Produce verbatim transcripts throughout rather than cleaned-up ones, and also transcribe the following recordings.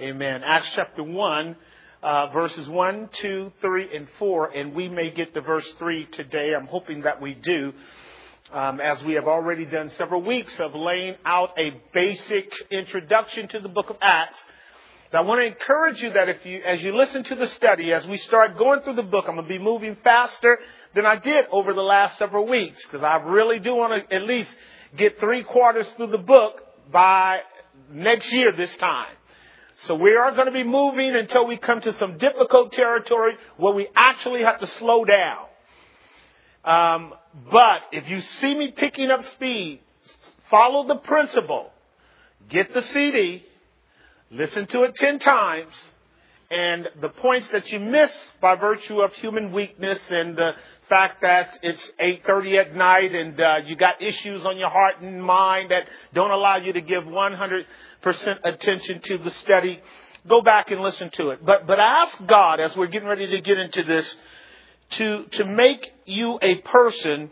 Amen. Acts chapter one, uh, verses one, two, three, and four. And we may get to verse three today. I'm hoping that we do. Um, as we have already done several weeks of laying out a basic introduction to the book of Acts. I want to encourage you that if you, as you listen to the study, as we start going through the book, I'm going to be moving faster than I did over the last several weeks, because I really do want to at least get three quarters through the book by next year this time. So we are going to be moving until we come to some difficult territory where we actually have to slow down. Um, but if you see me picking up speed, follow the principle. Get the C D. Listen to it ten times, and the points that you miss by virtue of human weakness and the fact that it's eight thirty at night and uh, you got issues on your heart and mind that don't allow you to give one hundred percent attention to the study, go back and listen to it. But but ask God, as we're getting ready to get into this, to, to make you a person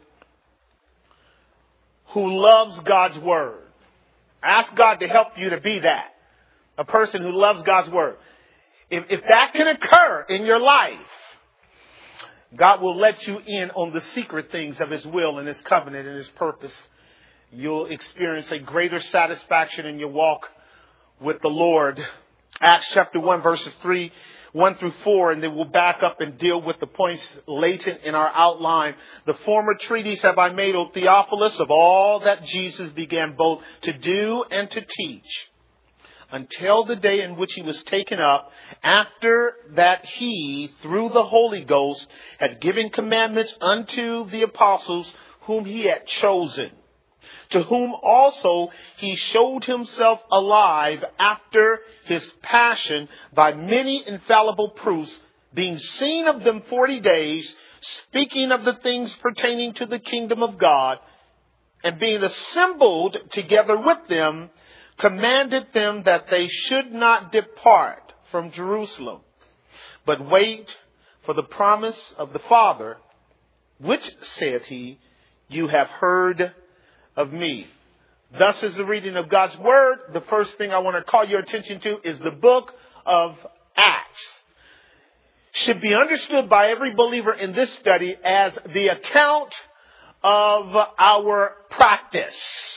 who loves God's word. Ask God to help you to be that. A person who loves God's word. If, if that can occur in your life, God will let you in on the secret things of His will and His covenant and His purpose. You'll experience a greater satisfaction in your walk with the Lord. Acts chapter one, verses three, one through four, and then we'll back up and deal with the points latent in our outline. The former treatise have I made, O Theophilus, of all that Jesus began both to do and to teach, until the day in which He was taken up, after that He, through the Holy Ghost, had given commandments unto the apostles whom He had chosen, to whom also He showed Himself alive after His passion by many infallible proofs, being seen of them forty days, speaking of the things pertaining to the kingdom of God, and being assembled together with them, commanded them that they should not depart from Jerusalem, but wait for the promise of the Father, which, saith He, you have heard of me. Thus is the reading of God's word. The first thing I want to call your attention to is the book of Acts. Should be understood by every believer in this study as the account of our practice.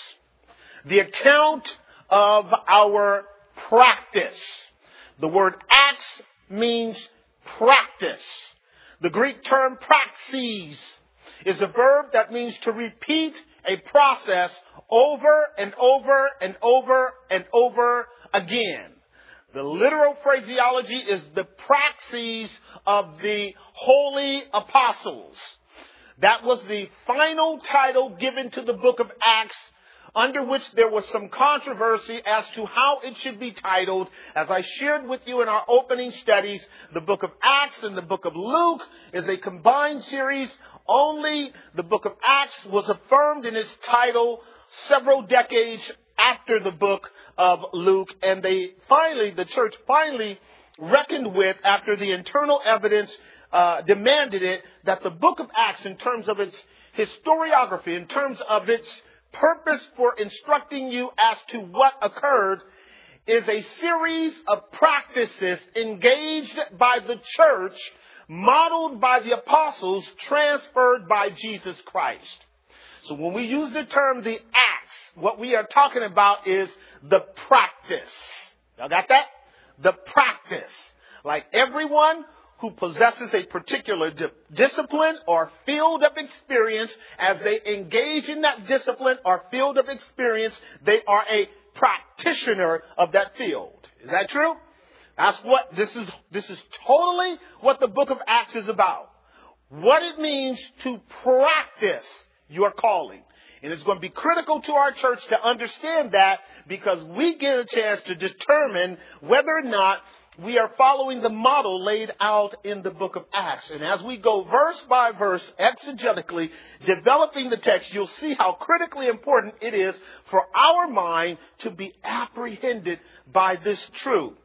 The account of our practice. The word acts means practice. The Greek term praxis is a verb that means to repeat a process over and over and over and over again. The literal phraseology is the praxis of the holy apostles. That was the final title given to the book of Acts, under which there was some controversy as to how it should be titled. As I shared with you in our opening studies, the book of Acts and the book of Luke is a combined series. Only the book of Acts was affirmed in its title several decades after the book of Luke. And they finally, the church finally reckoned with, after the internal evidence uh, demanded it, that the book of Acts, in terms of its historiography, in terms of its purpose for instructing you as to what occurred, is a series of practices engaged by the church, modeled by the apostles, transferred by Jesus Christ. So when we use the term the acts, what we are talking about is the practice. Y'all got that? The practice. Like everyone who possesses a particular di- discipline or field of experience, as they engage in that discipline or field of experience, they are a practitioner of that field. Is that true? That's what this is. This is totally what the book of Acts is about. What it means to practice your calling. And it's going to be critical to our church to understand that, because we get a chance to determine whether or not we are following the model laid out in the book of Acts. And as we go verse by verse, exegetically developing the text, you'll see how critically important it is for our mind to be apprehended by this truth.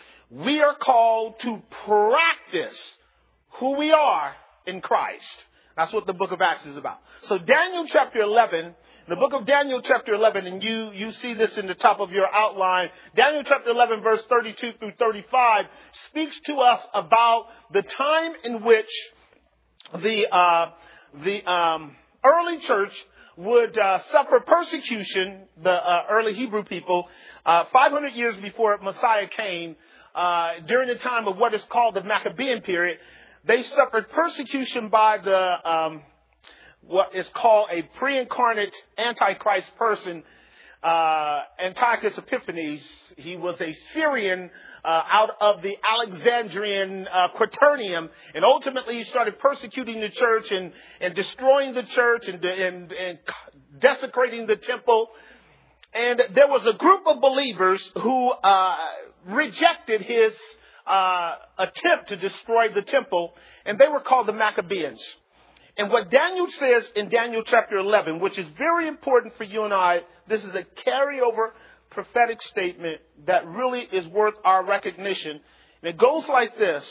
We are called to practice who we are in Christ. That's what the book of Acts is about. So Daniel chapter eleven, the book of Daniel chapter eleven, and you, you see this in the top of your outline. Daniel chapter eleven, verse thirty-two through thirty-five speaks to us about the time in which the, uh, the, um, early church would, uh, suffer persecution, the, uh, early Hebrew people, uh, five hundred years before Messiah came, uh, during the time of what is called the Maccabean period. They suffered persecution by the, um, what is called a pre-incarnate Antichrist person, uh, Antiochus Epiphanes. He was a Syrian, uh, out of the Alexandrian, uh, Quaternium. And ultimately he started persecuting the church and, and destroying the church and, and, and desecrating the temple. And there was a group of believers who, uh, rejected his Uh, attempt to destroy the temple, and they were called the Maccabees. And what Daniel says in Daniel chapter eleven, which is very important for you and I, this is a carryover prophetic statement that really is worth our recognition. And it goes like this.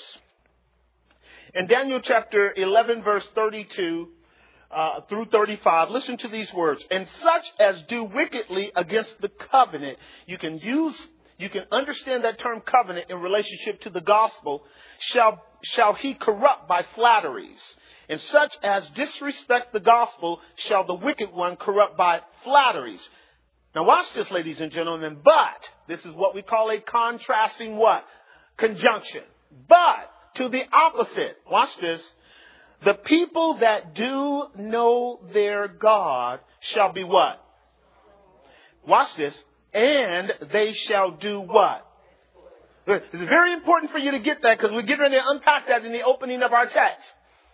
In Daniel chapter eleven, verse thirty-two uh, through thirty-five, listen to these words. And such as do wickedly against the covenant. You can use You can understand that term covenant in relationship to the gospel. Shall, shall he corrupt by flatteries? And such as disrespect the gospel shall the wicked one corrupt by flatteries. Now watch this, ladies and gentlemen. But this is what we call a contrasting what? Conjunction. But to the opposite. Watch this. The people that do know their God shall be what? Watch this. And they shall do what? It's very important for you to get that because we're getting ready to unpack that in the opening of our text.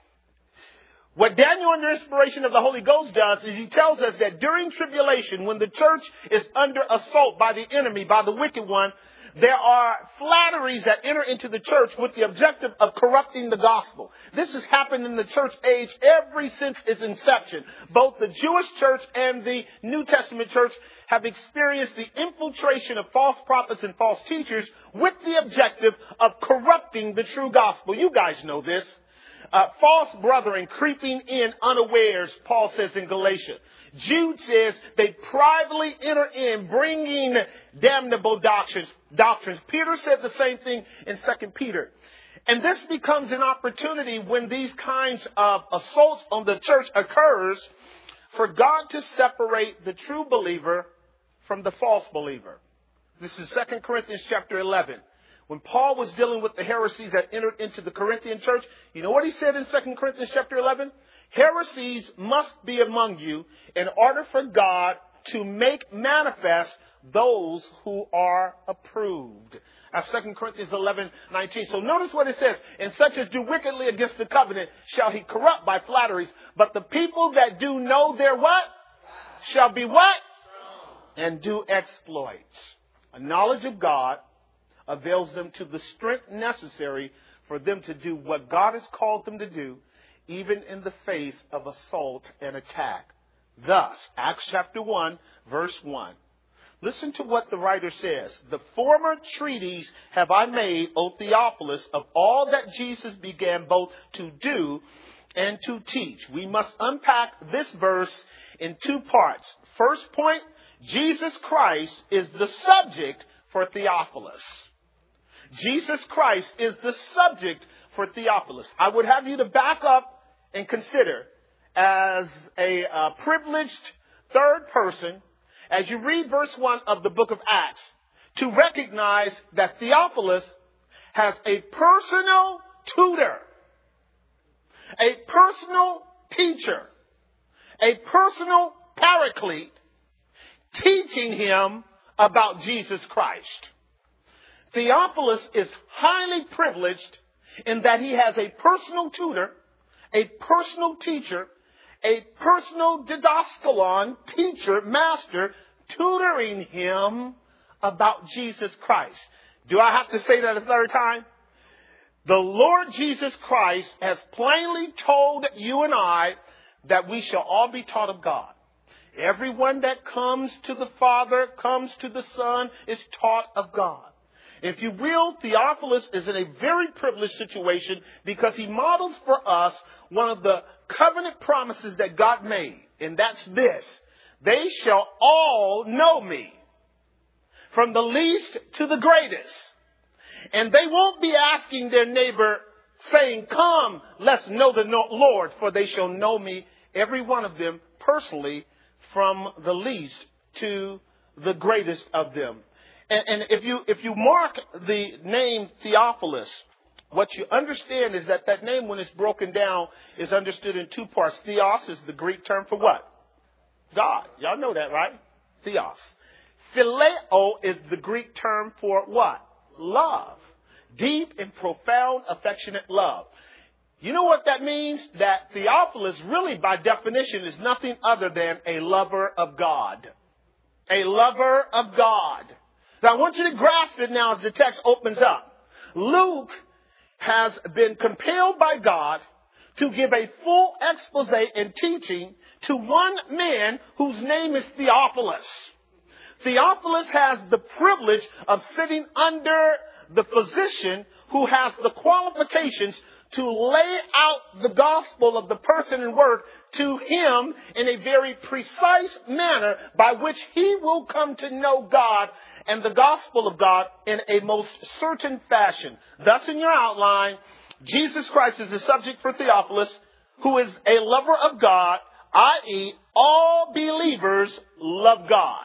What Daniel, under inspiration of the Holy Ghost, does is he tells us that during tribulation, when the church is under assault by the enemy, by the wicked one, there are flatteries that enter into the church with the objective of corrupting the gospel. This has happened in the church age ever since its inception. Both the Jewish church and the New Testament church have experienced the infiltration of false prophets and false teachers with the objective of corrupting the true gospel. You guys know this. Uh, false brethren creeping in unawares, Paul says in Galatia. Jude says they privately enter in, bringing damnable doctrines. doctrines. Peter said the same thing in Second Peter. And this becomes an opportunity when these kinds of assaults on the church occurs for God to separate the true believer from the false believer. This is Second Corinthians chapter eleven. When Paul was dealing with the heresies that entered into the Corinthian church, you know what he said in Second Corinthians chapter eleven? Heresies must be among you in order for God to make manifest those who are approved. That's Second Corinthians eleven nineteen. So notice what it says. And such as do wickedly against the covenant shall he corrupt by flatteries. But the people that do know their what? Shall be what? And do exploits. A knowledge of God avails them to the strength necessary for them to do what God has called them to do, even in the face of assault and attack. Thus, Acts chapter one, verse one. Listen to what the writer says. The former treatise have I made, O Theophilus, of all that Jesus began both to do and to teach. We must unpack this verse in two parts. First point, Jesus Christ is the subject for Theophilus. Jesus Christ is the subject for Theophilus. I would have you to back up and consider as a uh, privileged third person, as you read verse one of the book of Acts, to recognize that Theophilus has a personal tutor, a personal teacher, a personal paraclete teaching him about Jesus Christ. Theophilus is highly privileged in that he has a personal tutor, a personal teacher, a personal didaskalon, teacher, master, tutoring him about Jesus Christ. Do I have to say that a third time? The Lord Jesus Christ has plainly told you and I that we shall all be taught of God. Everyone that comes to the Father, comes to the Son, is taught of God. If you will, Theophilus is in a very privileged situation because he models for us one of the covenant promises that God made, and that's this: they shall all know me, from the least to the greatest. And they won't be asking their neighbor, saying, come, let's know the Lord, for they shall know me, every one of them, personally, from the least to the greatest of them. And, and if you if you mark the name Theophilus, what you understand is that that name, when it's broken down, is understood in two parts. Theos is the Greek term for what? God. Y'all know that, right? Theos. Phileo is the Greek term for what? Love. Deep and profound, affectionate love. You know what that means? That Theophilus really, by definition, is nothing other than a lover of God. A lover of God. Now, I want you to grasp it now as the text opens up. Luke has been compelled by God to give a full expose and teaching to one man whose name is Theophilus. Theophilus has the privilege of sitting under the physician who has the qualifications to lay out the gospel of the person and work to him in a very precise manner by which he will come to know God and the gospel of God in a most certain fashion. Thus, in your outline, Jesus Christ is the subject for Theophilus, who is a lover of God, that is, all believers love God.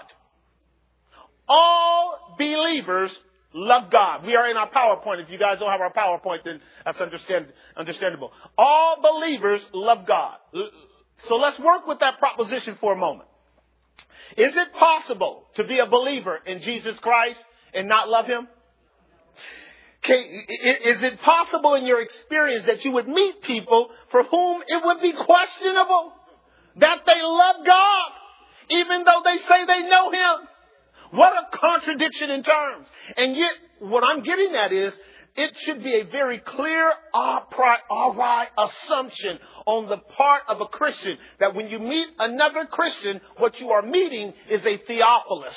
All believers love God. We are in our PowerPoint. If you guys don't have our PowerPoint, then that's understand, understandable. All believers love God. So let's work with that proposition for a moment. Is it possible to be a believer in Jesus Christ and not love him? Okay, is it possible in your experience that you would meet people for whom it would be questionable that they love God, even though they say they know him? What a contradiction in terms. And yet, what I'm getting at is, it should be a very clear a priori assumption on the part of a Christian that when you meet another Christian, what you are meeting is a Theophilus.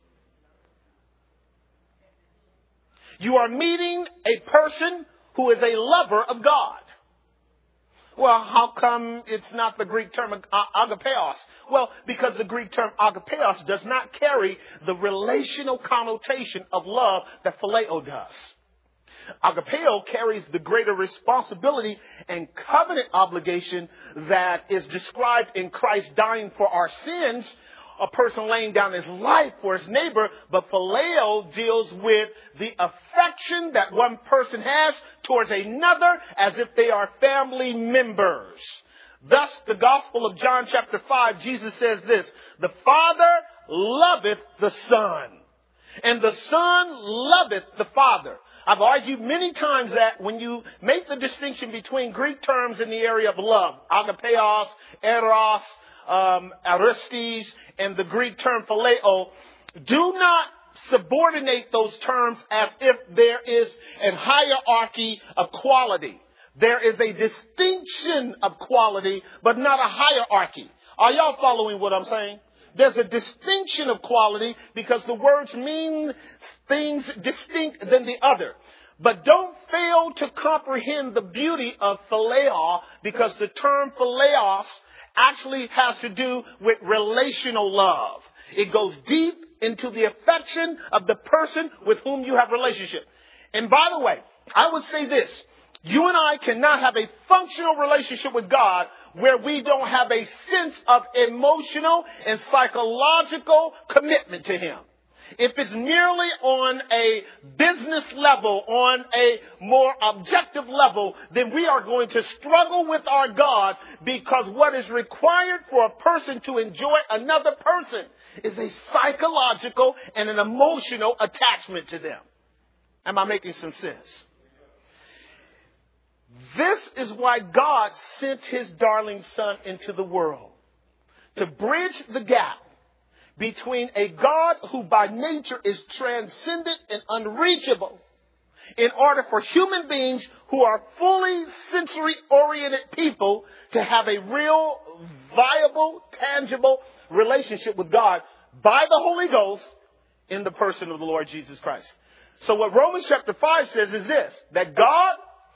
You are meeting a person who is a lover of God. Well, how come it's not the Greek term agapeos? Well, because the Greek term agapeos does not carry the relational connotation of love that phileo does. Agapeo carries the greater responsibility and covenant obligation that is described in Christ dying for our sins, a person laying down his life for his neighbor. But phileo deals with the affection that one person has towards another as if they are family members. Thus, the Gospel of John chapter five, Jesus says this: the Father loveth the Son, and the Son loveth the Father. I've argued many times that when you make the distinction between Greek terms in the area of love, agapeos, eros, um, aristes, and the Greek term phileo, do not subordinate those terms as if there is a hierarchy of quality. There is a distinction of quality, but not a hierarchy. Are y'all following what I'm saying? There's a distinction of quality because the words mean things distinct than the other. But don't fail to comprehend the beauty of phileo, because the term phileos actually has to do with relational love. It goes deep into the affection of the person with whom you have relationship. And by the way, I would say this: you and I cannot have a functional relationship with God where we don't have a sense of emotional and psychological commitment to him. If it's merely on a business level, on a more objective level, then we are going to struggle with our God, because what is required for a person to enjoy another person is a psychological and an emotional attachment to them. Am I making some sense? This is why God sent his darling Son into the world, to bridge the gap between a God who by nature is transcendent and unreachable, in order for human beings who are fully sensory-oriented people to have a real, viable, tangible relationship with God by the Holy Ghost in the person of the Lord Jesus Christ. So what Romans chapter five says is this: that God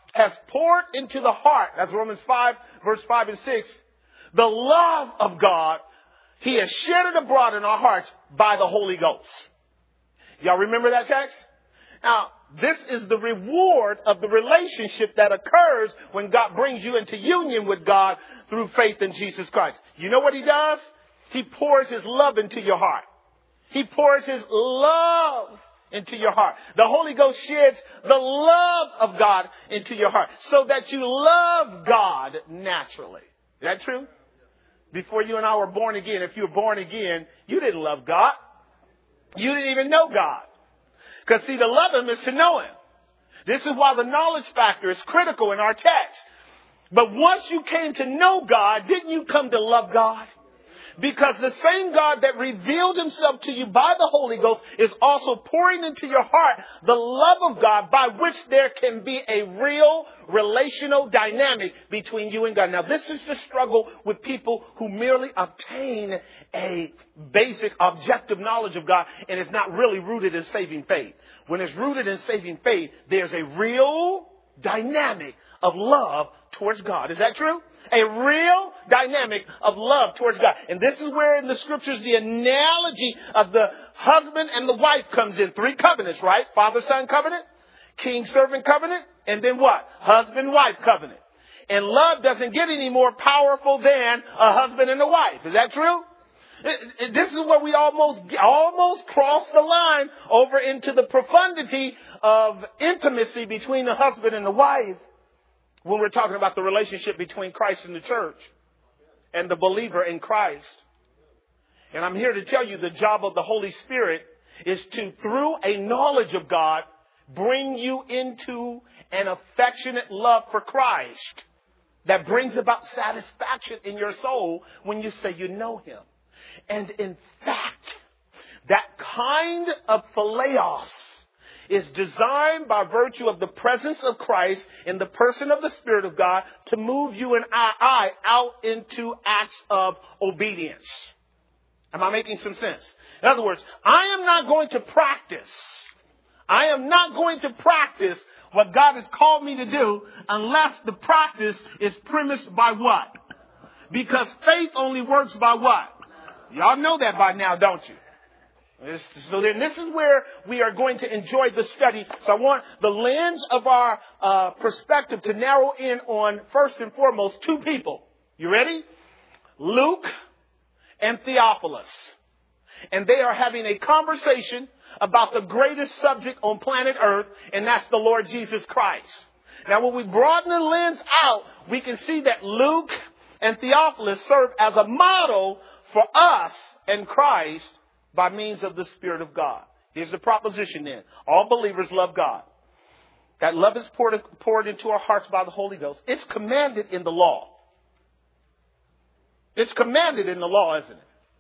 has poured into the heart, that's Romans five, verse five and six, the love of God, he has shed it abroad in our hearts by the Holy Ghost. Y'all remember that text? Now, this is the reward of the relationship that occurs when God brings you into union with God through faith in Jesus Christ. You know what he does? He pours his love into your heart. He pours his love into your heart. The Holy Ghost sheds the love of God into your heart so that you love God naturally. Is that true? Before you and I were born again, if you were born again, you didn't love God. You didn't even know God. Because, see, to love him is to know him. This is why the knowledge factor is critical in our text. But once you came to know God, didn't you come to love God? Because the same God that revealed himself to you by the Holy Ghost is also pouring into your heart the love of God by which there can be a real relational dynamic between you and God. Now, this is the struggle with people who merely obtain a basic objective knowledge of God and it's not really rooted in saving faith. When it's rooted in saving faith, there's a real dynamic of love towards God. Is that true? A real dynamic of love towards God. And this is where in the scriptures the analogy of the husband and the wife comes in. Three covenants, right? Father-son covenant, king-servant covenant, and then what? Husband-wife covenant. And love doesn't get any more powerful than a husband and a wife. Is that true? This is where we almost, almost cross the line over into the profundity of intimacy between the husband and the wife. When we're talking about the relationship between Christ and the church and the believer in Christ. And I'm here to tell you the job of the Holy Spirit is to, through a knowledge of God, bring you into an affectionate love for Christ that brings about satisfaction in your soul when you say you know him. And in fact, that kind of philaios is designed by virtue of the presence of Christ in the person of the Spirit of God to move you and I out into acts of obedience. Am I making some sense? In other words, I am not going to practice. I am not going to practice what God has called me to do unless the practice is premised by what? Because faith only works by what? Y'all know that by now, don't you? So then this is where we are going to enjoy the study. So I want the lens of our uh, perspective to narrow in on, first and foremost, two people. You ready? Luke and Theophilus. And they are having a conversation about the greatest subject on planet Earth, and that's the Lord Jesus Christ. Now, when we broaden the lens out, we can see that Luke and Theophilus serve as a model for us and Christ by means of the Spirit of God. Here's the proposition then. All believers love God. That love is poured, poured into our hearts by the Holy Ghost. It's commanded in the law. It's commanded in the law, isn't it?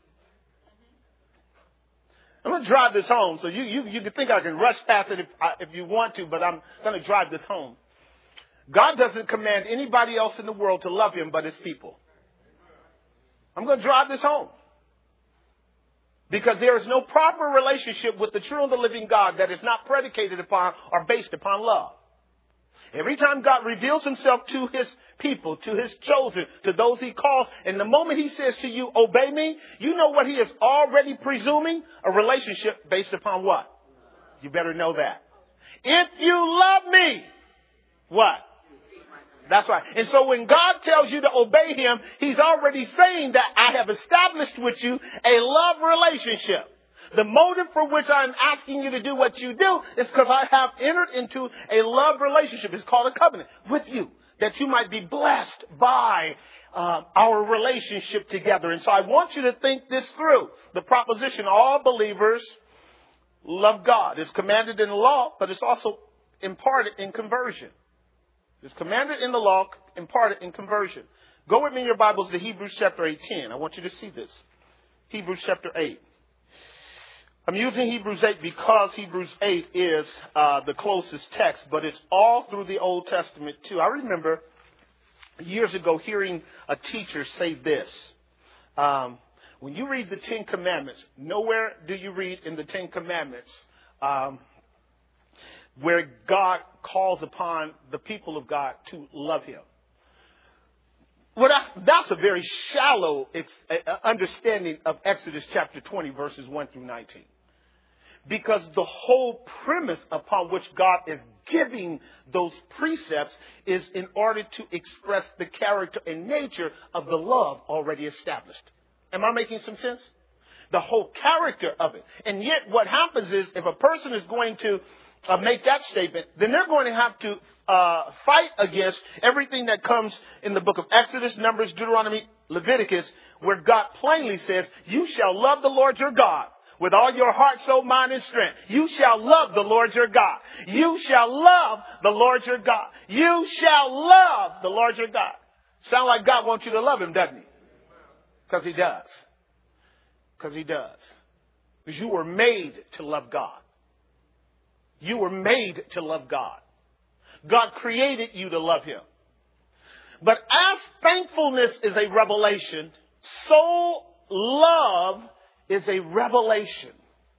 I'm going to drive this home. So you, you, you can think I can rush past it if, if you want to, but I'm going to drive this home. God doesn't command anybody else in the world to love him but his people. I'm going to drive this home. Because there is no proper relationship with the true and the living God that is not predicated upon or based upon love. Every time God reveals himself to his people, to his chosen, to those he calls, and the moment he says to you, obey me, you know what he is already presuming? A relationship based upon what? You better know that. If you love me, what? That's right. And so when God tells you to obey him, he's already saying that I have established with you a love relationship. The motive for which I'm asking you to do what you do is because I have entered into a love relationship. It's called a covenant with you, that you might be blessed by uh, our relationship together. And so I want you to think this through. The proposition, all believers love God. It's commanded in the law, but it's also imparted in conversion. It's commanded in the law, imparted in conversion. Go with me in your Bibles to Hebrews chapter eighteen. I want you to see this. Hebrews chapter eight. I'm using Hebrews eight because Hebrews eight is uh, the closest text, but it's all through the Old Testament too. I remember years ago hearing a teacher say this. Um, when you read the Ten Commandments, nowhere do you read in the Ten Commandments um, where God calls upon the people of God to love him. Well, that's, that's a very shallow ex- uh, understanding of Exodus chapter twenty, verses one through nineteen. Because the whole premise upon which God is giving those precepts is in order to express the character and nature of the love already established. Am I making some sense? The whole character of it. And yet what happens is if a person is going to uh, make that statement, then they're going to have to uh, fight against everything that comes in the book of Exodus, Numbers, Deuteronomy, Leviticus, where God plainly says, you shall love the Lord your God with all your heart, soul, mind, and strength. You shall love the Lord your God. You shall love the Lord your God. You shall love the Lord your God. Sound like God wants you to love him, doesn't he? Because he does. Because he does. Because you were made to love God. You were made to love God. God created you to love him. But as thankfulness is a revelation, so love is a revelation.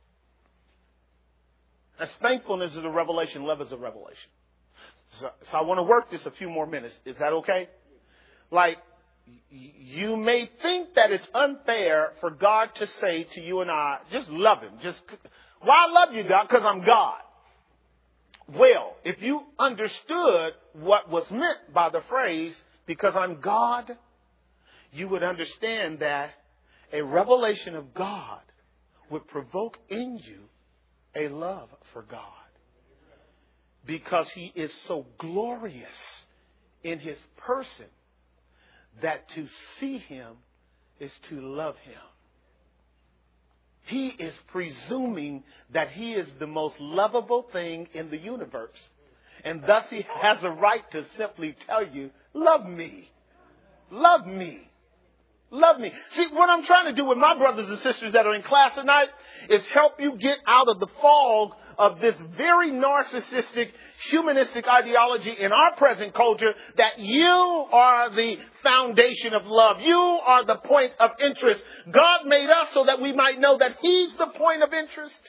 As thankfulness is a revelation, love is a revelation. So, so I want to work this a few more minutes. Is that okay? Like, you may think that it's unfair for God to say to you and I, just love him. Just, why love you, God? Because I'm God. Well, if you understood what was meant by the phrase, because I'm God, you would understand that a revelation of God would provoke in you a love for God. Because he is so glorious in his person that to see him is to love him. He is presuming that he is the most lovable thing in the universe. And thus he has a right to simply tell you, love me. Love me. Love me. See, what I'm trying to do with my brothers and sisters that are in class tonight is help you get out of the fog of this very narcissistic, humanistic ideology in our present culture that you are the foundation of love. You are the point of interest. God made us so that we might know that he's the point of interest.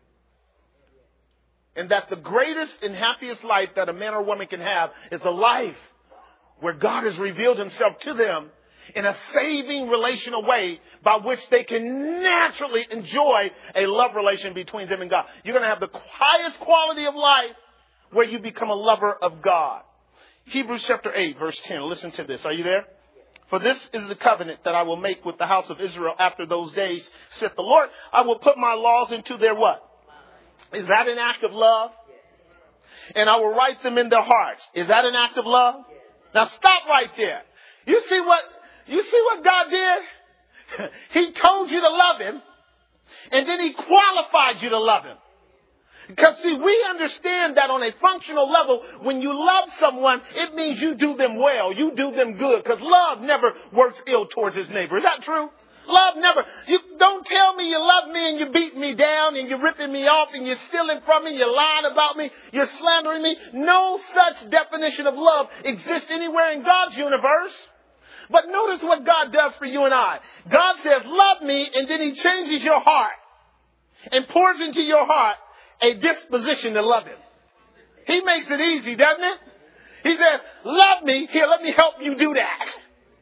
And that the greatest and happiest life that a man or woman can have is a life where God has revealed himself to them in a saving relational way by which they can naturally enjoy a love relation between them and God. You're going to have the highest quality of life where you become a lover of God. Hebrews chapter eight, verse ten. Listen to this. Are you there? For this is the covenant that I will make with the house of Israel after those days, saith the Lord. I will put my laws into their what? Is that an act of love? And I will write them in their hearts. Is that an act of love? Now stop right there. You see what, you see what God did? He told you to love him, and then he qualified you to love him. Because see, we understand that on a functional level, when you love someone, it means you do them well. You do them good. Because love never works ill towards his neighbor. Is that true? Love never. You don't tell me you love me and you're beating me down and you're ripping me off and you're stealing from me, you're lying about me, you're slandering me. No such definition of love exists anywhere in God's universe. But notice what God does for you and I. God says, love me, and then he changes your heart and pours into your heart a disposition to love him. He makes it easy, doesn't it? He says, love me. Here, let me help you do that.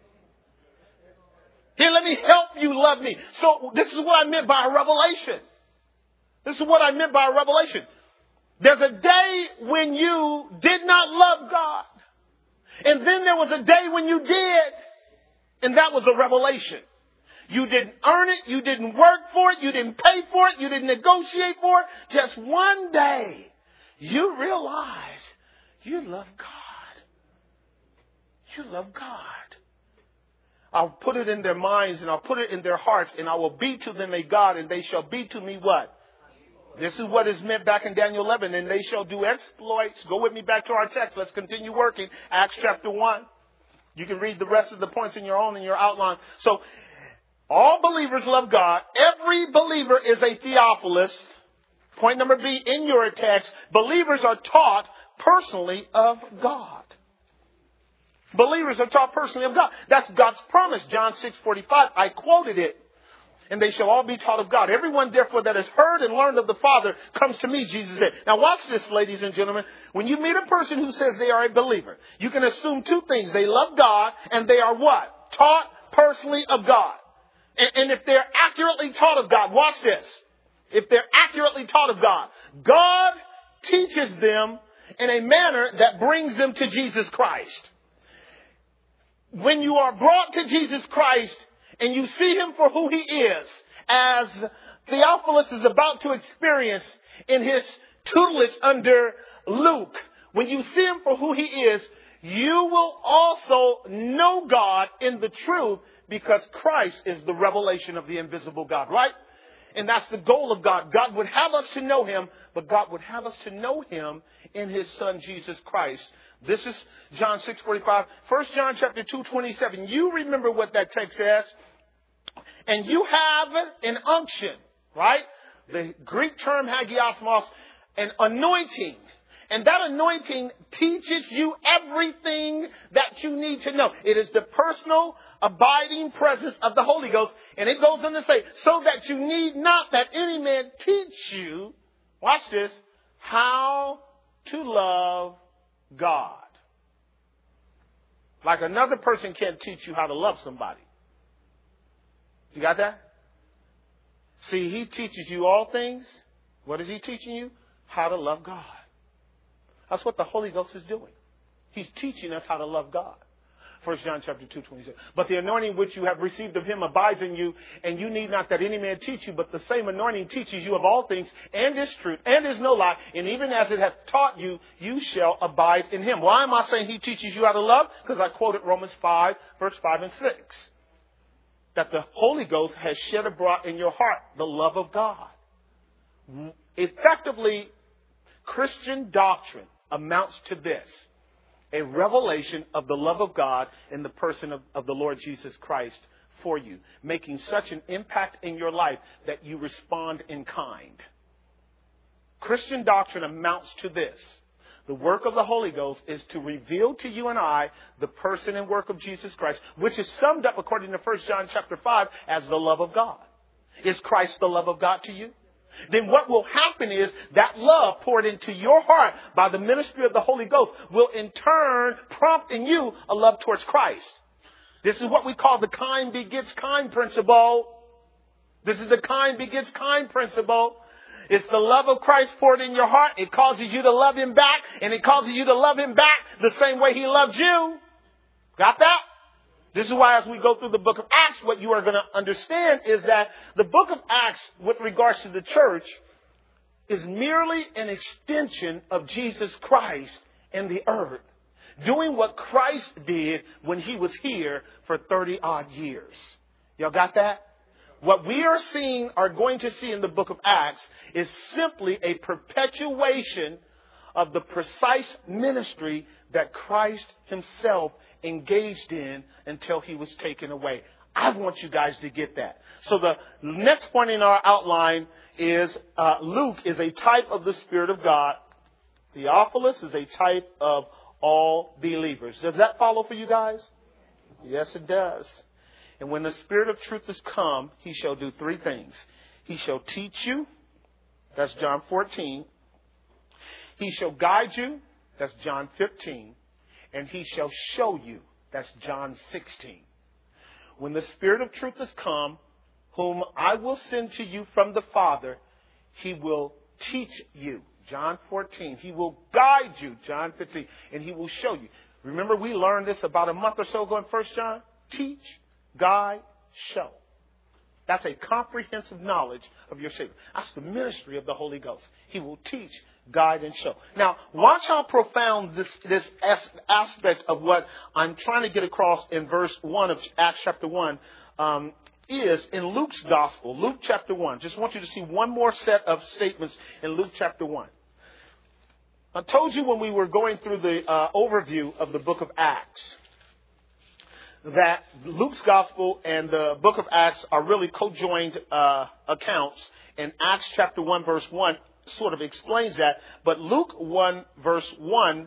Here, let me help you love me. So this is what I meant by a revelation. This is what I meant by a revelation. There's a day when you did not love God. And then there was a day when you did. And that was a revelation. You didn't earn it. You didn't work for it. You didn't pay for it. You didn't negotiate for it. Just one day, you realize you love God. You love God. I'll put it in their minds and I'll put it in their hearts, and I will be to them a God, and they shall be to me what? This is what is meant back in Daniel eleven. And they shall do exploits. Go with me back to our text. Let's continue working. Acts chapter one. You can read the rest of the points in your own, in your outline. So, all believers love God. Every believer is a Theophilus. Point number B in your text. Believers are taught personally of God. Believers are taught personally of God. That's God's promise. John six forty-five. I quoted it. and they shall all be taught of God. Everyone, therefore, that has heard and learned of the Father comes to me, Jesus said. Now watch this, ladies and gentlemen. When you meet a person who says they are a believer, you can assume two things. They love God, and they are what? Taught personally of God. And, and if they're accurately taught of God, watch this. If they're accurately taught of God, God teaches them in a manner that brings them to Jesus Christ. When you are brought to Jesus Christ and you see him for who he is, as Theophilus is about to experience in his tutelage under Luke, when you see him for who he is, you will also know God in the truth, because Christ is the revelation of the invisible God, right? And that's the goal of God. God would have us to know him, but God would have us to know him in his son, Jesus Christ. This is John six forty-five. First John chapter two twenty-seven. You remember what that text says. And you have an unction, right? The Greek term hagiosmos, an anointing. And that anointing teaches you everything that you need to know. It is the personal, abiding presence of the Holy Ghost. And it goes on to say, so that you need not that any man teach you, watch this, how to love God. Like another person can't teach you how to love somebody. You got that? See, he teaches you all things. What is he teaching you? How to love God. That's what the Holy Ghost is doing. He's teaching us how to love God. First John chapter two, twenty-six. But the anointing which you have received of him abides in you, and you need not that any man teach you, but the same anointing teaches you of all things, and is truth, and is no lie, and even as it hath taught you, you shall abide in him. Why am I saying he teaches you how to love? Because I quoted Romans five, verse five and six. That the Holy Ghost has shed abroad in your heart the love of God. Effectively, Christian doctrine amounts to this: a revelation of the love of God in the person of, of the Lord Jesus Christ for you, making such an impact in your life that you respond in kind. Christian doctrine amounts to this: the work of the Holy Ghost is to reveal to you and I the person and work of Jesus Christ, which is summed up according to First John chapter five as the love of God. Is Christ the love of God to you? Then what will happen is that love poured into your heart by the ministry of the Holy Ghost will in turn prompt in you a love towards Christ. This is what we call the kind begets kind principle. This is the kind begets kind principle. It's the love of Christ poured in your heart. It causes you to love him back, and it causes you to love him back the same way he loved you. Got that? This is why as we go through the book of Acts, what you are going to understand is that the book of Acts, with regards to the church, is merely an extension of Jesus Christ in the earth, doing what Christ did when he was here for thirty odd years. Y'all got that? What we are seeing, are going to see in the book of Acts, is simply a perpetuation of the precise ministry that Christ himself engaged in until he was taken away. I want you guys to get that. So the next point in our outline is uh, Luke is a type of the Spirit of God. Theophilus is a type of all believers. Does that follow for you guys? Yes, it does. And when the Spirit of truth is come, he shall do three things. He shall teach you. That's John fourteen. He shall guide you. That's John fifteen. And he shall show you. That's John sixteen. When the Spirit of truth is come, whom I will send to you from the Father, he will teach you. John fourteen. He will guide you. John fifteen. And he will show you. Remember, we learned this about a month or so ago in First John? Teach, guide, show. That's a comprehensive knowledge of your Savior. That's the ministry of the Holy Ghost. He will teach, guide, and show. Now, watch how profound this, this aspect of what I'm trying to get across in verse one of Acts chapter one um, is in Luke's gospel. Luke chapter one. Just want you to see one more set of statements in Luke chapter one. I told you when we were going through the uh, overview of the book of Acts that Luke's gospel and the book of Acts are really co-joined uh, accounts. And Acts chapter one verse one sort of explains that. But Luke one verse one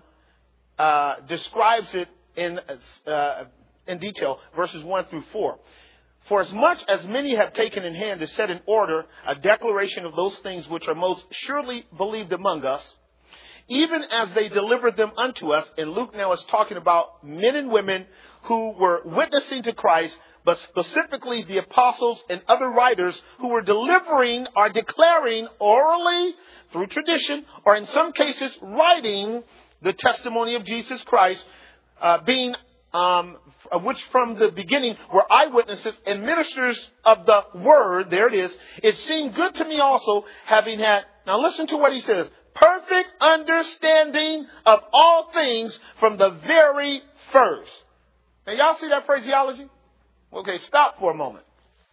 uh, describes it in uh, in detail, verses one through four. For as much as many have taken in hand to set in order a declaration of those things which are most surely believed among us, even as they delivered them unto us, and Luke now is talking about men and women who were witnessing to Christ, but specifically the apostles and other writers who were delivering or declaring orally through tradition, or in some cases writing the testimony of Jesus Christ, uh, being um, which from the beginning were eyewitnesses and ministers of the word. There it is. It seemed good to me also, having had, now listen to what he says, perfect understanding of all things from the very first. Now y'all see that phraseology? Okay, stop for a moment.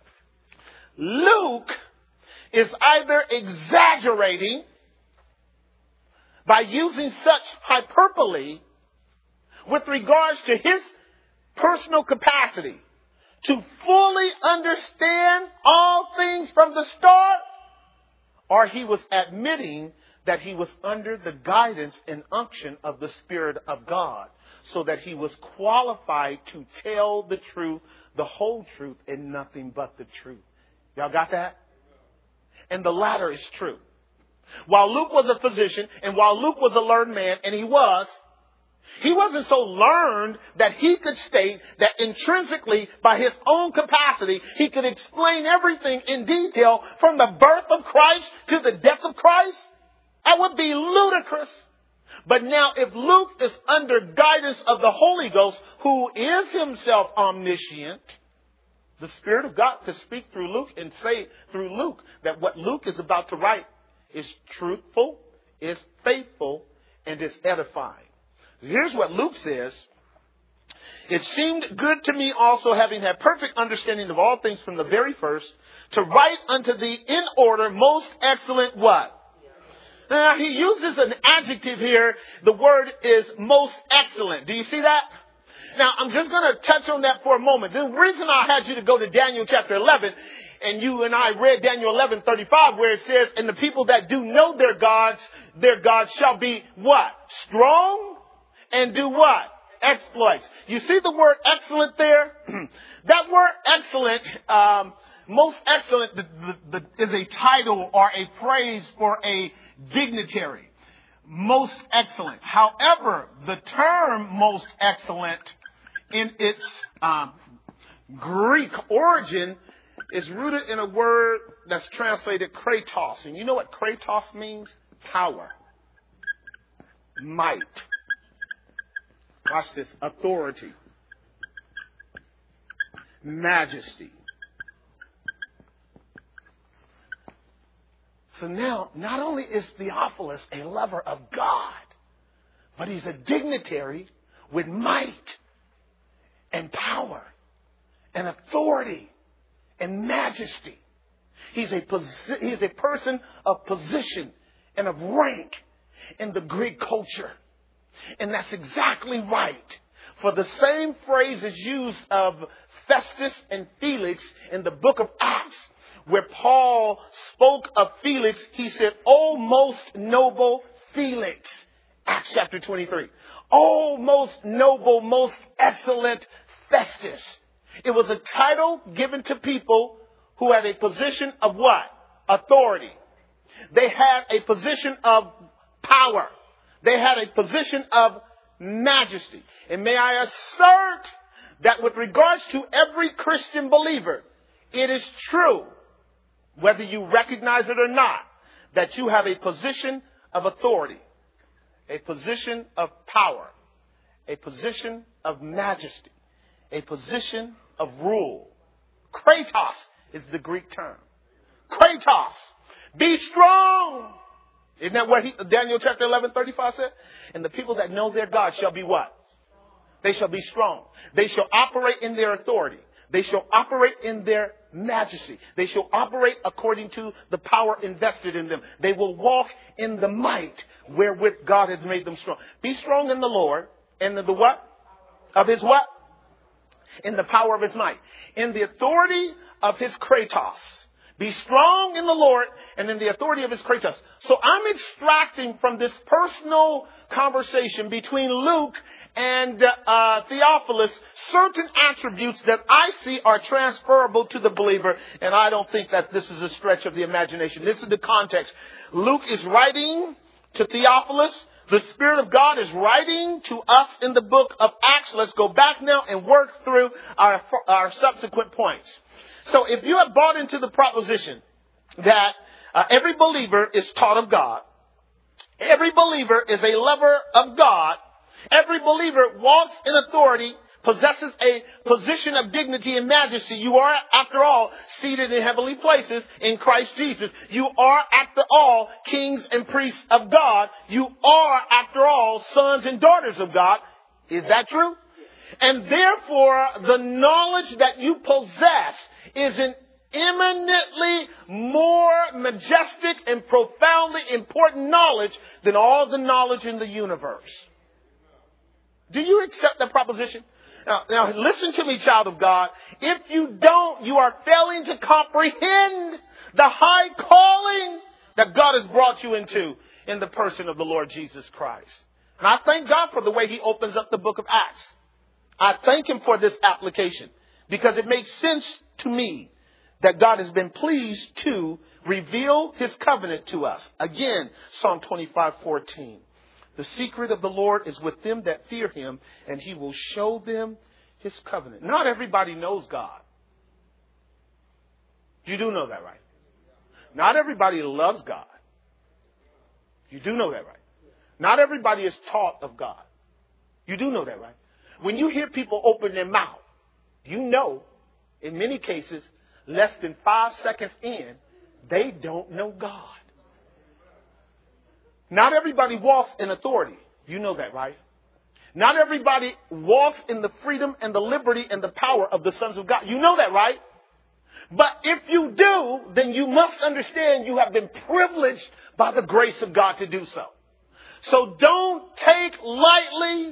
Luke is either exaggerating by using such hyperbole with regards to his personal capacity to fully understand all things from the start, or he was admitting that he was under the guidance and unction of the Spirit of God, so that he was qualified to tell the truth, the whole truth, and nothing but the truth. Y'all got that? And the latter is true. While Luke was a physician, and while Luke was a learned man, and he was, he wasn't so learned that he could state that intrinsically, by his own capacity, he could explain everything in detail from the birth of Christ to the death of Christ. That would be ludicrous. But now if Luke is under guidance of the Holy Ghost, who is himself omniscient, the Spirit of God could speak through Luke and say through Luke that what Luke is about to write is truthful, is faithful, and is edifying. Here's what Luke says. It seemed good to me also, having had perfect understanding of all things from the very first, to write unto thee in order most excellent what? Now, he uses an adjective here. The word is most excellent. Do you see that? Now, I'm just going to touch on that for a moment. The reason I had you to go to Daniel chapter eleven, and you and I read Daniel eleven thirty-five, where it says, and the people that do know their gods, their gods shall be what? Strong and do what? Exploits. You see the word excellent there? That word excellent, um, most excellent the, the, the, is a title or a praise for a dignitary. Most excellent. However, the term most excellent in its um, Greek origin is rooted in a word that's translated kratos. And you know what kratos means? Power. Might. Watch this. Authority. Majesty. So now, not only is Theophilus a lover of God, but he's a dignitary with might and power and authority and majesty. He's a, posi- he's a person of position and of rank in the Greek culture. And that's exactly right. For the same phrase is used of Festus and Felix in the book of Acts, where Paul spoke of Felix, he said, "O most noble Felix." Acts chapter twenty-three. "O most noble, most excellent Festus." It was a title given to people who had a position of what? Authority. They had a position of power. They had a position of majesty. And may I assert that with regards to every Christian believer, it is true, whether you recognize it or not, that you have a position of authority, a position of power, a position of majesty, a position of rule. Kratos is the Greek term. Kratos. Be strong. Isn't that what he, Daniel chapter eleven thirty-five said? And the people that know their God shall be what? They shall be strong. They shall operate in their authority. They shall operate in their majesty. They shall operate according to the power invested in them. They will walk in the might wherewith God has made them strong. Be strong in the Lord and in the what? Of his what? In the power of his might. In the authority of his kratos. Be strong in the Lord and in the authority of his grace. So I'm extracting from this personal conversation between Luke and uh, Theophilus certain attributes that I see are transferable to the believer. And I don't think that this is a stretch of the imagination. This is the context. Luke is writing to Theophilus. The Spirit of God is writing to us in the book of Acts. Let's go back now and work through our, our subsequent points. So if you have bought into the proposition that uh, every believer is taught of God, every believer is a lover of God, every believer walks in authority, possesses a position of dignity and majesty, you are, after all, seated in heavenly places in Christ Jesus. You are, after all, kings and priests of God. You are, after all, sons and daughters of God. Is that true? And therefore, the knowledge that you possess is an eminently more majestic and profoundly important knowledge than all the knowledge in the universe. Do you accept that proposition? Now, now, listen to me, child of God. If you don't, you are failing to comprehend the high calling that God has brought you into in the person of the Lord Jesus Christ. And I thank God for the way he opens up the book of Acts. I thank him for this application because it makes sense to me that God has been pleased to reveal his covenant to us. Again, Psalm twenty-five fourteen. The secret of the Lord is with them that fear him, and he will show them his covenant. Not everybody knows God. You do know that, right? Not everybody loves God. You do know that, right? Not everybody is taught of God. You do know that, right? When you hear people open their mouth, you know, in many cases, less than five seconds in, they don't know God. Not everybody walks in authority. You know that, right? Not everybody walks in the freedom and the liberty and the power of the sons of God. You know that, right? But if you do, then you must understand you have been privileged by the grace of God to do so. So don't take lightly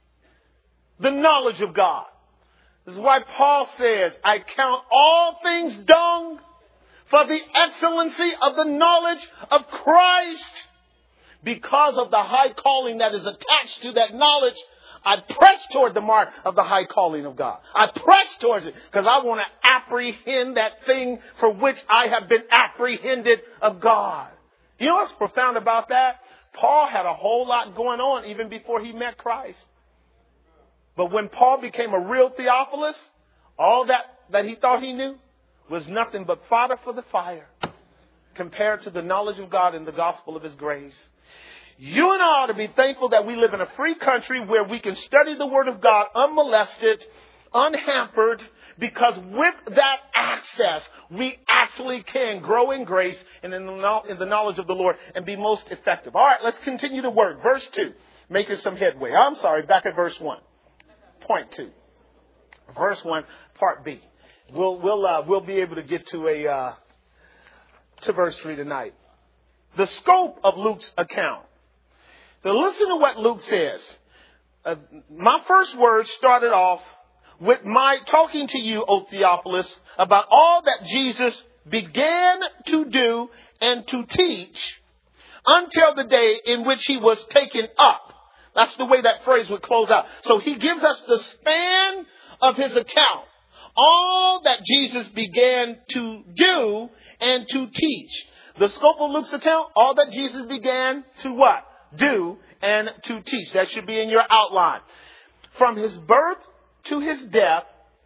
the knowledge of God. This is why Paul says, I count all things dung for the excellency of the knowledge of Christ. Because of the high calling that is attached to that knowledge, I press toward the mark of the high calling of God. I press towards it because I want to apprehend that thing for which I have been apprehended of God. You know what's profound about that? Paul had a whole lot going on even before he met Christ. But when Paul became a real Theophilus, all that, that he thought he knew was nothing but fodder for the fire compared to the knowledge of God and the gospel of his grace. You and I ought to be thankful that we live in a free country where we can study the Word of God unmolested, unhampered, because with that access, we actually can grow in grace and in the knowledge of the Lord and be most effective. All right, let's continue to work. Verse two, making some headway. I'm sorry, back at verse one. Point two. Verse one, part B. We'll, we'll, uh, we'll be able to get to a, uh, to verse three tonight. The scope of Luke's account. So listen to what Luke says. Uh, my first words started off with my talking to you, O Theophilus, about all that Jesus began to do and to teach until the day in which he was taken up. That's the way that phrase would close out. So he gives us the span of his account. All that Jesus began to do and to teach. The scope of Luke's account, all that Jesus began to what? Do and to teach. That should be in your outline. From his birth to his death,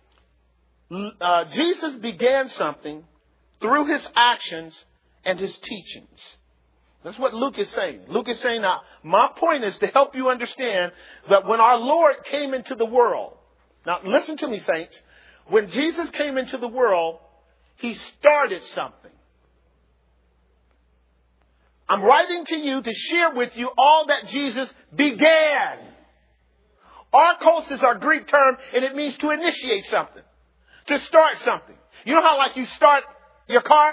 uh, Jesus began something through his actions and his teachings. That's what Luke is saying. Luke is saying, now, my point is to help you understand that when our Lord came into the world, now listen to me, saints, when Jesus came into the world, he started something. I'm writing to you to share with you all that Jesus began. Archos is our Greek term, and it means to initiate something, to start something. You know how like you start your car?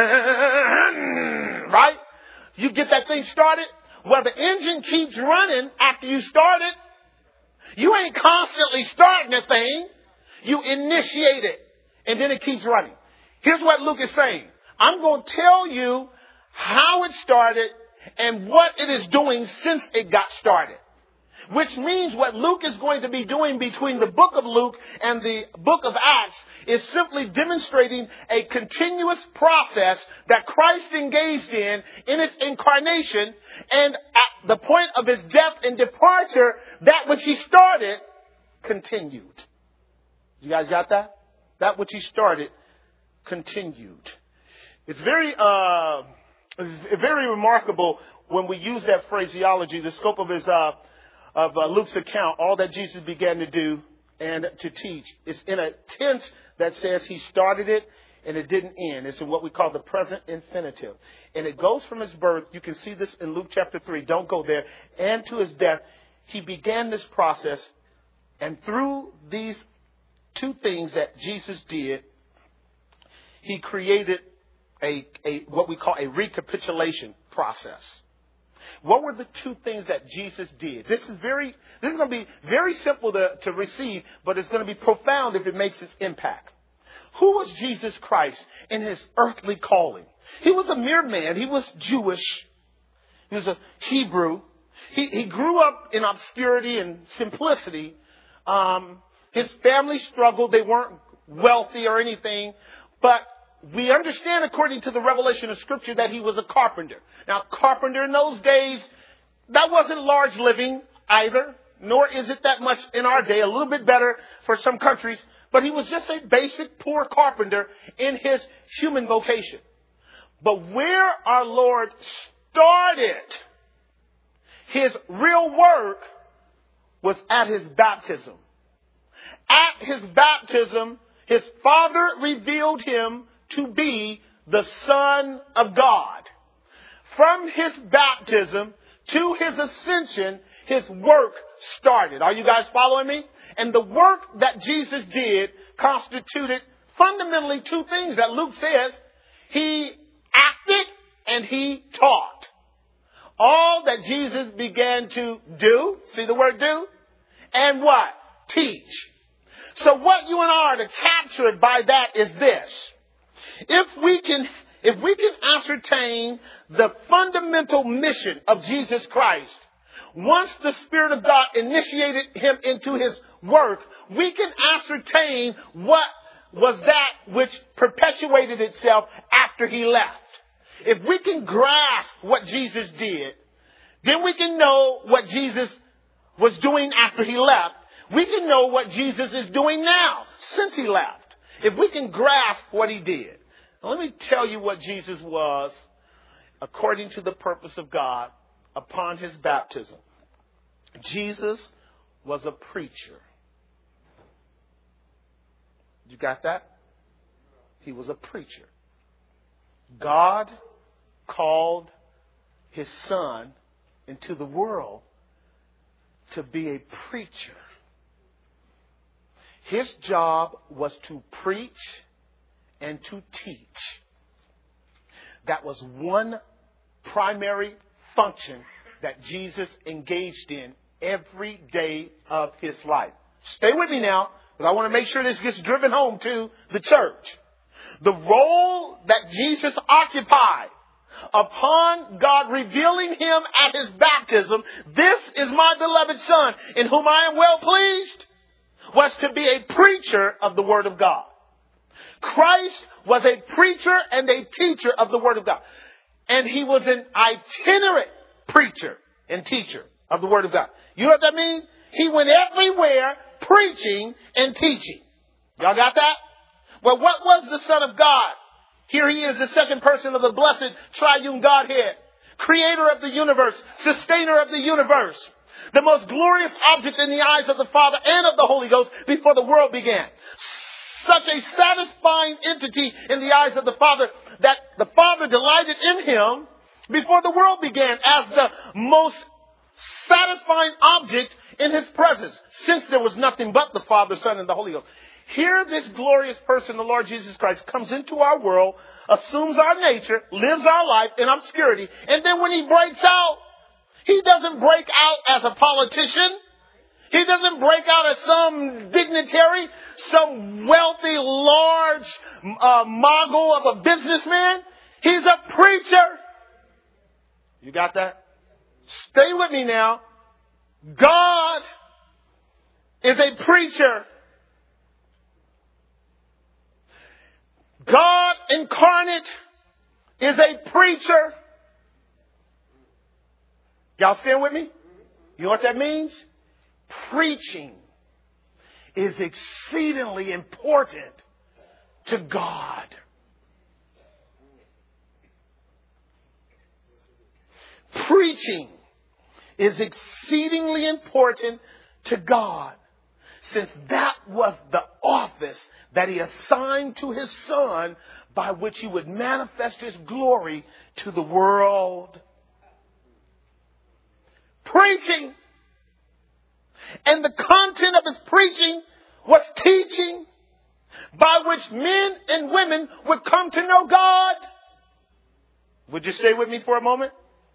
Right? You get that thing started. Well, the engine keeps running after you start it. You ain't constantly starting a thing. You initiate it, and then it keeps running. Here's what Luke is saying. I'm going to tell you how it started and what it is doing since it got started. Which means what Luke is going to be doing between the book of Luke and the book of Acts is simply demonstrating a continuous process that Christ engaged in in its incarnation, and at the point of his death and departure, that which he started continued. You guys got that? That which he started continued. It's very, uh, very remarkable when we use that phraseology, the scope of his, uh, of uh, Luke's account, all that Jesus began to do and to teach. It's in a tense that says he started it and it didn't end. It's in what we call the present infinitive. And it goes from his birth. You can see this in Luke chapter three. Don't go there. And to his death, he began this process. And through these two things that Jesus did, he created a, a what we call a recapitulation process. What were the two things that Jesus did? This is very, this is going to be very simple to, to receive, but it's going to be profound if it makes its impact. Who was Jesus Christ in his earthly calling? He was a mere man. He was Jewish. He was a Hebrew. He, he grew up in obscurity and simplicity. Um, his family struggled. They weren't wealthy or anything, but we understand, according to the revelation of Scripture, that he was a carpenter. Now, carpenter in those days, that wasn't large living either, nor is it that much in our day. A little bit better for some countries. But he was just a basic poor carpenter in his human vocation. But where our Lord started his real work was at his baptism. At his baptism, his Father revealed him to be the Son of God. From his baptism to his ascension, his work started. Are you guys following me? And the work that Jesus did constituted fundamentally two things that Luke says. He acted and he taught. All that Jesus began to do, see the word do, and what? Teach. So what you and I are to capture by that is this. If we can, if we can ascertain the fundamental mission of Jesus Christ, once the Spirit of God initiated him into his work, we can ascertain what was that which perpetuated itself after he left. If we can grasp what Jesus did, then we can know what Jesus was doing after he left. We can know what Jesus is doing now since he left. If we can grasp what he did. Now, let me tell you what Jesus was according to the purpose of God upon his baptism. Jesus was a preacher. You got that? He was a preacher. God called his Son into the world to be a preacher. His job was to preach and to teach. That was one primary function that Jesus engaged in every day of his life. Stay with me now, but I want to make sure this gets driven home to the church. The role that Jesus occupied upon God revealing him at his baptism, this is my beloved Son in whom I am well pleased, was to be a preacher of the Word of God. Christ was a preacher and a teacher of the Word of God. And he was an itinerant preacher and teacher of the Word of God. You know what that means? He went everywhere preaching and teaching. Y'all got that? Well, what was the Son of God? Here he is, the second person of the blessed triune Godhead, creator of the universe, sustainer of the universe, the most glorious object in the eyes of the Father and of the Holy Ghost before the world began. Such a satisfying entity in the eyes of the Father that the Father delighted in him before the world began as the most satisfying object in his presence, since there was nothing but the Father, Son, and the Holy Ghost. Here this glorious person, the Lord Jesus Christ, comes into our world, assumes our nature, lives our life in obscurity, and then when he breaks out, he doesn't break out as a politician. He doesn't break out as some dignitary, some wealthy, large uh, mogul of a businessman. He's a preacher. You got that? Stay with me now. God is a preacher. God incarnate is a preacher. Y'all stand with me? You know what that means? Preaching is exceedingly important to God. Preaching is exceedingly important to God, since that was the office that he assigned to his Son by which he would manifest his glory to the world. Preaching. And the content of his preaching was teaching by which men and women would come to know God. Would you stay with me for a moment?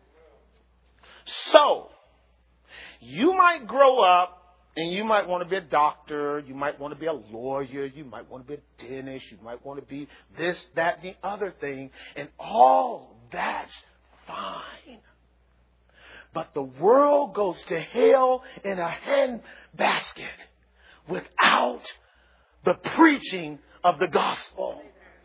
So, you might grow up and you might want to be a doctor, you might want to be a lawyer, you might want to be a dentist, you might want to be this, that, the other thing, and all that's fine. But the world goes to hell in a handbasket without the preaching of the gospel.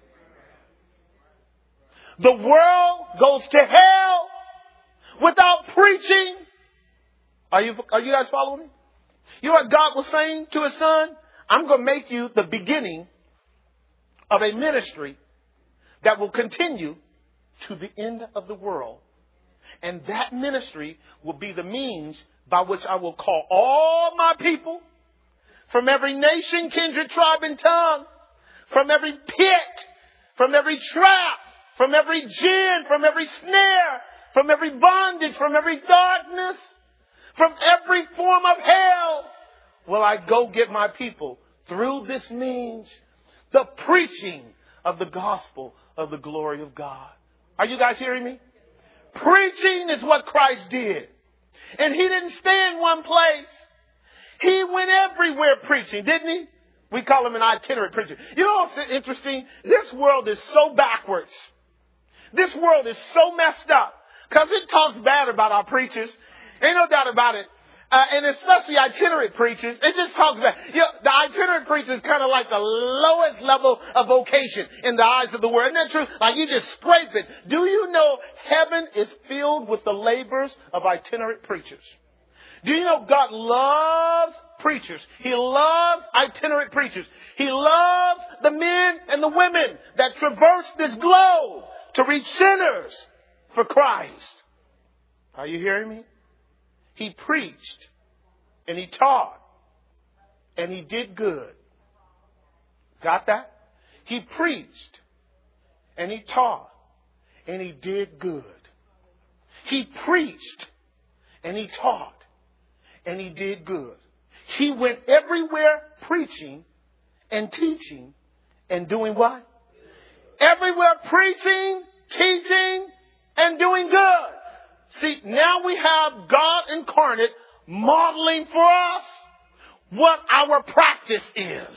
The world goes to hell without preaching. Are you, are you guys following me? You know what God was saying to his Son? I'm going to make you the beginning of a ministry that will continue to the end of the world. And that ministry will be the means by which I will call all my people from every nation, kindred, tribe, and tongue, from every pit, from every trap, from every gin, from every snare, from every bondage, from every darkness, from every form of hell, will I go get my people through this means, the preaching of the gospel of the glory of God. Are you guys hearing me? Preaching is what Christ did. And he didn't stay in one place. He went everywhere preaching, didn't he? We call him an itinerant preacher. You know what's interesting? This world is so backwards. This world is so messed up because it talks bad about our preachers. Ain't no doubt about it. Uh, and especially itinerant preachers. It just talks about, you know, the itinerant preacher is kind of like the lowest level of vocation in the eyes of the world. Isn't that true? Like you just scrape it. Do you know heaven is filled with the labors of itinerant preachers? Do you know God loves preachers? He loves itinerant preachers. He loves the men and the women that traverse this globe to reach sinners for Christ. Are you hearing me? He preached and he taught and he did good. Got that? He preached and he taught and he did good. He preached and he taught and he did good. He went everywhere preaching and teaching and doing what? Everywhere preaching, teaching, and doing good. See, now we have God incarnate modeling for us what our practice is.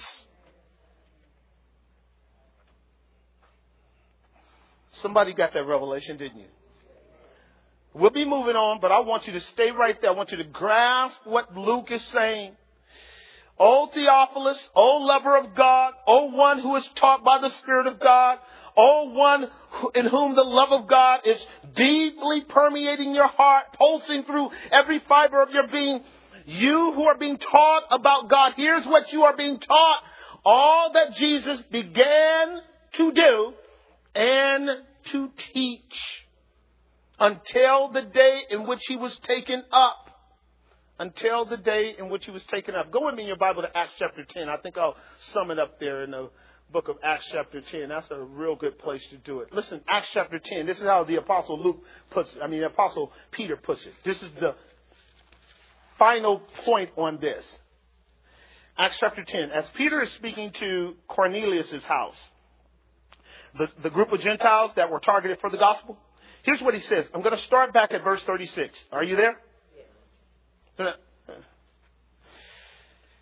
Somebody got that revelation, didn't you? We'll be moving on, but I want you to stay right there. I want you to grasp what Luke is saying. O Theophilus, O lover of God, O one who is taught by the Spirit of God, O one in whom the love of God is deeply permeating your heart, pulsing through every fiber of your being. You who are being taught about God, here's what you are being taught. All that Jesus began to do and to teach until the day in which he was taken up. Until the day in which he was taken up. Go with me in your Bible to Acts chapter ten. I think I'll sum it up there in the book of Acts chapter ten. That's a real good place to do it. Listen, Acts chapter ten. This is how the Apostle Luke puts it. I mean, the Apostle Peter puts it. This is the final point on this. Acts chapter ten. As Peter is speaking to Cornelius' house, the, the group of Gentiles that were targeted for the gospel, here's what he says. I'm going to start back at verse thirty-six. Are you there?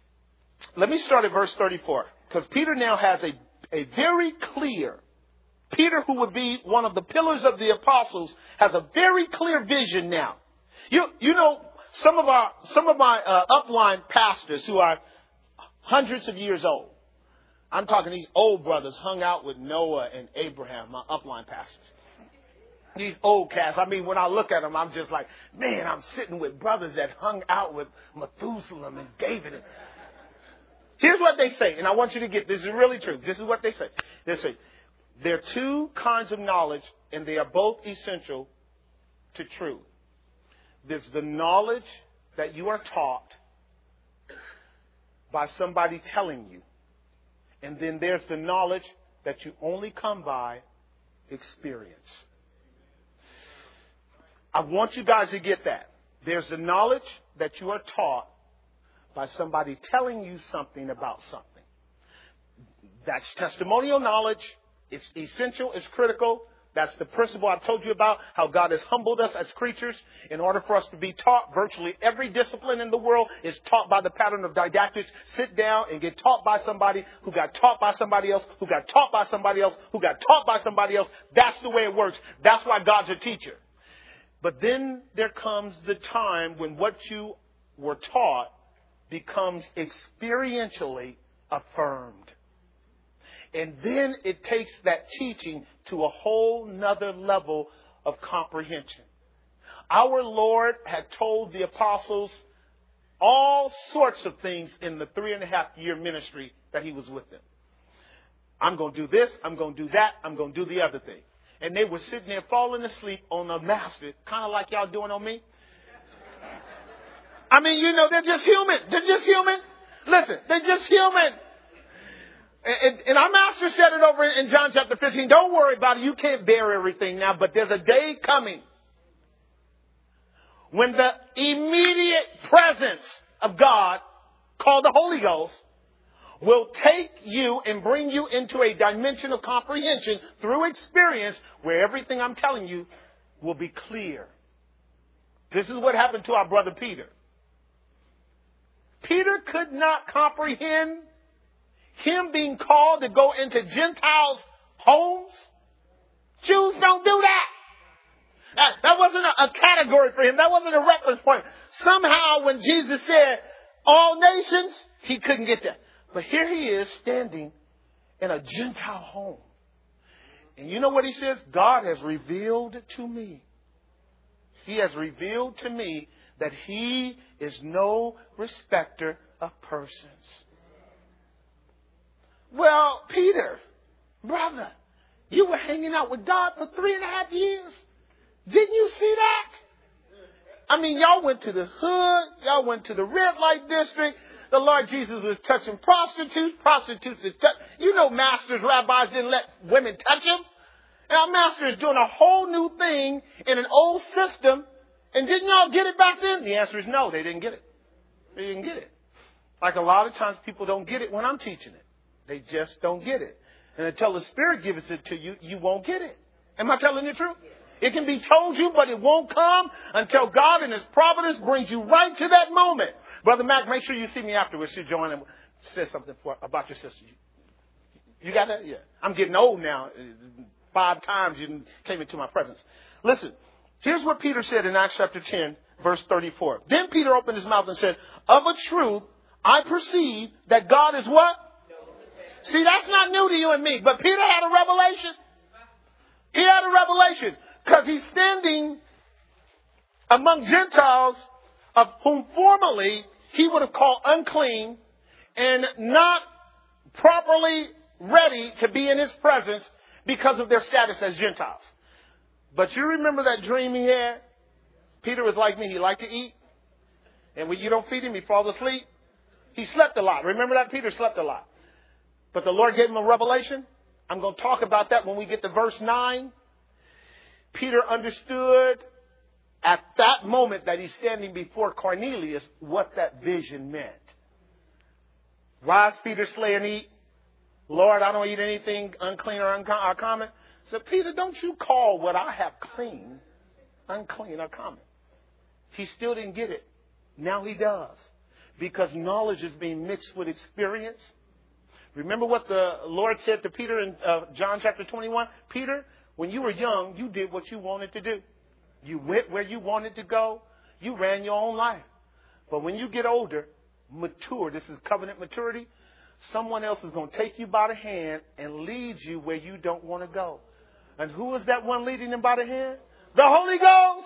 Let me start at verse thirty-four, because Peter now has a, a very clear Peter, who would be one of the pillars of the apostles, has a very clear vision now. You, you know, some of our, some of my uh, upline pastors who are hundreds of years old. I'm talking these old brothers hung out with Noah and Abraham, my upline pastors. These old cats. I mean, when I look at them, I'm just like, man, I'm sitting with brothers that hung out with Methuselah and David. Here's what they say, and I want you to get this. Is really true. This is what they say. They say, there are two kinds of knowledge, and they are both essential to truth. There's the knowledge that you are taught by somebody telling you. And then there's the knowledge that you only come by experience. I want you guys to get that. There's the knowledge that you are taught by somebody telling you something about something. That's testimonial knowledge. It's essential. It's critical. That's the principle I told you about, how God has humbled us as creatures in order for us to be taught. Virtually every discipline in the world is taught by the pattern of didactics. Sit down and get taught by somebody who got taught by somebody else, who got taught by somebody else, who got taught by somebody else. That's the way it works. That's why God's a teacher. But then there comes the time when what you were taught becomes experientially affirmed. And then it takes that teaching to a whole nother level of comprehension. Our Lord had told the apostles all sorts of things in the three and a half year ministry that he was with them. I'm going to do this. I'm going to do that. I'm going to do the other thing. And they were sitting there falling asleep on the master, kind of like y'all doing on me. I mean, you know, they're just human. They're just human. Listen, they're just human. And, and our master said it over in John chapter fifteen. Don't worry about it. You can't bear everything now, but there's a day coming when the immediate presence of God, called the Holy Ghost, will take you and bring you into a dimension of comprehension through experience where everything I'm telling you will be clear. This is what happened to our brother Peter. Peter could not comprehend him being called to go into Gentiles' homes. Jews don't do that. That, that wasn't a, a category for him. That wasn't a reference point. Somehow when Jesus said all nations, he couldn't get that. But here he is standing in a Gentile home. And you know what he says? God has revealed to me. He has revealed to me that he is no respecter of persons. Well, Peter, brother, you were hanging out with God for three and a half years. Didn't you see that? I mean, y'all went to the hood. Y'all went to the red light district. The Lord Jesus was touching prostitutes. Prostitutes is touch. You know, masters, rabbis didn't let women touch him. And our master is doing a whole new thing in an old system. And didn't y'all get it back then? The answer is no, they didn't get it. They didn't get it. Like a lot of times people don't get it when I'm teaching it. They just don't get it. And until the Spirit gives it to you, you won't get it. Am I telling the truth? It can be told you, but it won't come until God in His providence brings you right to that moment. Brother Mac, make sure you see me afterwards. You join and say something for, about your sister. You, you got that? Yeah. I'm getting old now. Five times you came into my presence. Listen, here's what Peter said in Acts chapter ten, verse thirty-four. Then Peter opened his mouth and said, of a truth, I perceive that God is what? See, that's not new to you and me. But Peter had a revelation. He had a revelation. Because he's standing among Gentiles of whom formerly he would have called unclean and not properly ready to be in his presence because of their status as Gentiles. But you remember that dream he had? Peter was like me. He liked to eat. And when you don't feed him, he falls asleep. He slept a lot. Remember that? Peter slept a lot. But the Lord gave him a revelation. I'm going to talk about that when we get to verse nine. Peter understood at that moment that he's standing before Cornelius what that vision meant. Why is Peter slay and eat? Lord, I don't eat anything unclean or uncommon. So Peter, don't you call what I have clean unclean or common. He still didn't get it. Now he does. Because knowledge is being mixed with experience. Remember what the Lord said to Peter in uh, John chapter twenty-one? Peter, when you were young, you did what you wanted to do. You went where you wanted to go. You ran your own life. But when you get older, mature, this is covenant maturity, someone else is going to take you by the hand and lead you where you don't want to go. And who is that one leading him by the hand? The Holy Ghost.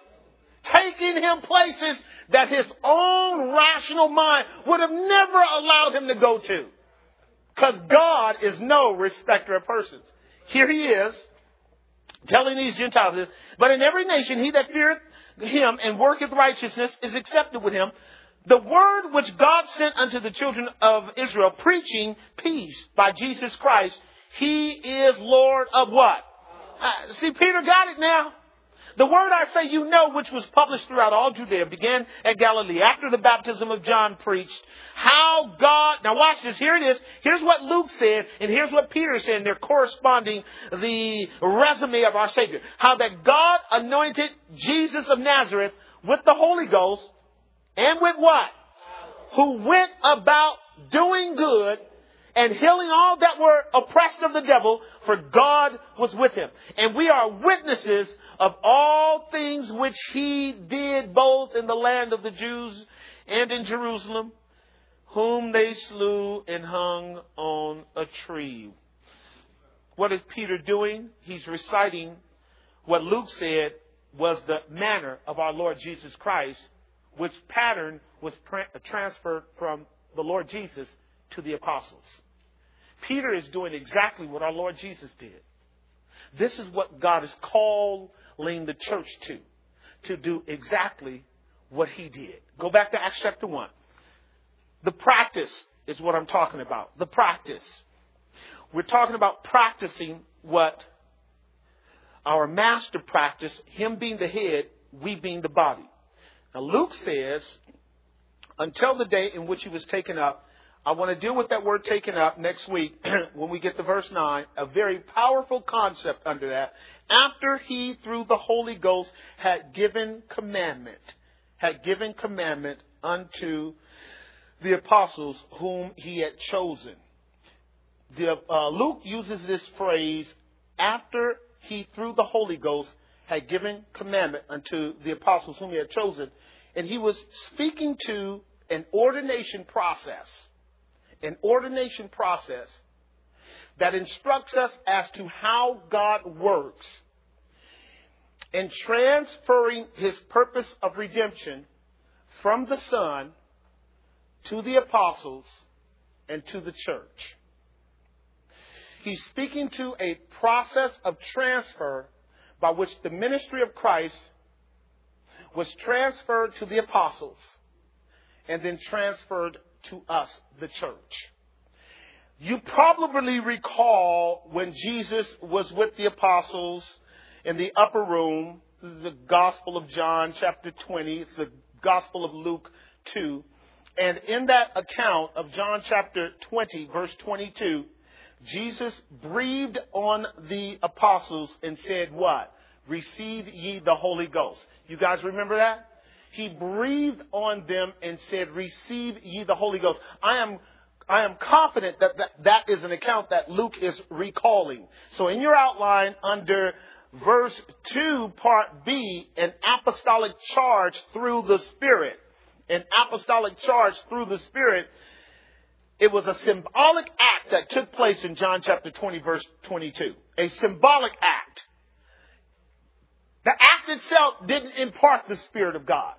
Taking him places that his own rational mind would have never allowed him to go to. Because God is no respecter of persons. Here he is, telling these Gentiles, but in every nation he that feareth him and worketh righteousness is accepted with him. The word which God sent unto the children of Israel, preaching peace by Jesus Christ, he is Lord of what? Uh, see, Peter got it now. The word I say you know, which was published throughout all Judea, began at Galilee after the baptism of John preached. How God, now watch this, here it is. Here's what Luke said, and here's what Peter said, and they're corresponding the resume of our Savior. How that God anointed Jesus of Nazareth with the Holy Ghost, and with what? Who went about doing good and healing all that were oppressed of the devil, for God was with him. And we are witnesses of all things which he did both in the land of the Jews and in Jerusalem, whom they slew and hung on a tree. What is Peter doing? He's reciting what Luke said was the manner of our Lord Jesus Christ, which pattern was transferred from the Lord Jesus to the apostles. Peter is doing exactly what our Lord Jesus did. This is what God is calling the church to, to do exactly what he did. Go back to Acts chapter one. The practice is what I'm talking about. The practice. We're talking about practicing what our master practiced, him being the head, we being the body. Now Luke says, until the day in which he was taken up. I want to deal with that word taken up next week when we get to verse nine. A very powerful concept under that. After he, through the Holy Ghost, had given commandment, had given commandment unto the apostles whom he had chosen. The, uh, Luke uses this phrase, after he, through the Holy Ghost, had given commandment unto the apostles whom he had chosen. And he was speaking to an ordination process. An ordination process that instructs us as to how God works in transferring his purpose of redemption from the Son to the apostles and to the church. He's speaking to a process of transfer by which the ministry of Christ was transferred to the apostles and then transferred to us, the church. You probably recall when Jesus was with the apostles in the upper room. This is the Gospel of John, chapter twenty. It's the Gospel of Luke two. And in that account of John chapter twenty, verse twenty-two, Jesus breathed on the apostles and said what? Receive ye the Holy Ghost. You guys remember that? He breathed on them and said, receive ye the Holy Ghost. I am, I am confident that, that that is an account that Luke is recalling. So in your outline under verse two, part B, an apostolic charge through the Spirit. An apostolic charge through the Spirit. It was a symbolic act that took place in John chapter twenty, verse twenty-two. A symbolic act. The act itself didn't impart the Spirit of God.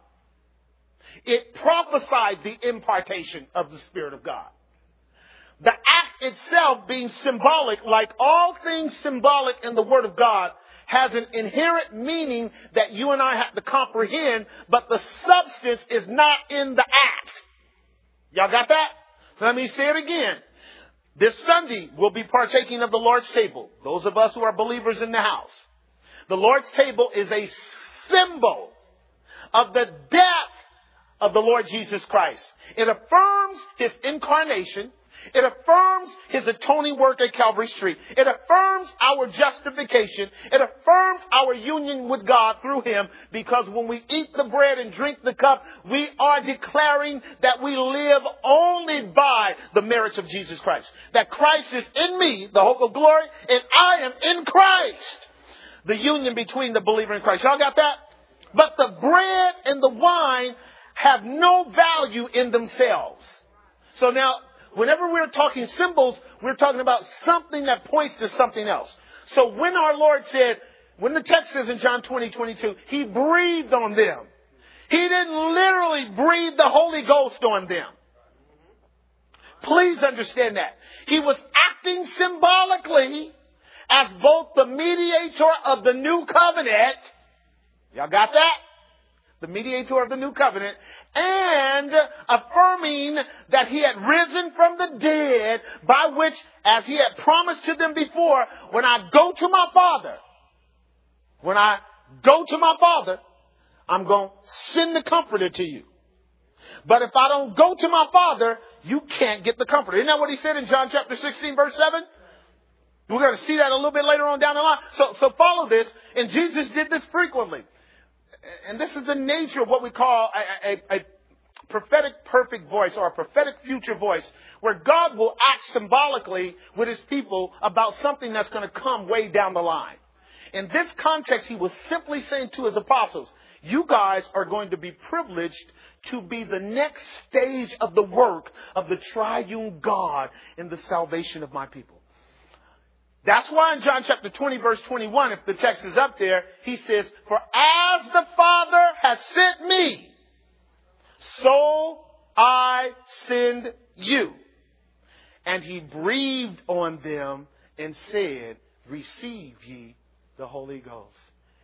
It prophesied the impartation of the Spirit of God. The act itself being symbolic, like all things symbolic in the Word of God, has an inherent meaning that you and I have to comprehend, but the substance is not in the act. Y'all got that? Let me say it again. This Sunday, we'll be partaking of the Lord's table. Those of us who are believers in the house. The Lord's table is a symbol of the death of the Lord Jesus Christ. It affirms his incarnation. It affirms his atoning work at Calvary's tree. It affirms our justification. It affirms our union with God through him, because when we eat the bread and drink the cup, we are declaring that we live only by the merits of Jesus Christ. That Christ is in me, the hope of glory, and I am in Christ. The union between the believer and Christ. Y'all got that? But the bread and the wine have no value in themselves. So now, whenever we're talking symbols, we're talking about something that points to something else. So when our Lord said, when the text says in John twenty, twenty-two, he breathed on them. He didn't literally breathe the Holy Ghost on them. Please understand that. He was acting symbolically as both the mediator of the new covenant. Y'all got that? The mediator of the new covenant, and affirming that he had risen from the dead, by which, as he had promised to them before, when I go to my Father, when I go to my Father, I'm going to send the Comforter to you. But if I don't go to my Father, you can't get the Comforter. Isn't that what he said in John chapter sixteen, verse seven? We're going to see that a little bit later on down the line. So, so follow this. And Jesus did this frequently. And this is the nature of what we call a, a, a prophetic perfect voice, or a prophetic future voice, where God will act symbolically with his people about something that's going to come way down the line. In this context, he was simply saying to his apostles, you guys are going to be privileged to be the next stage of the work of the triune God in the salvation of my people. That's why in John chapter twenty, verse twenty-one, if the text is up there, he says, for as the Father has sent me, so I send you. And he breathed on them and said, receive ye the Holy Ghost.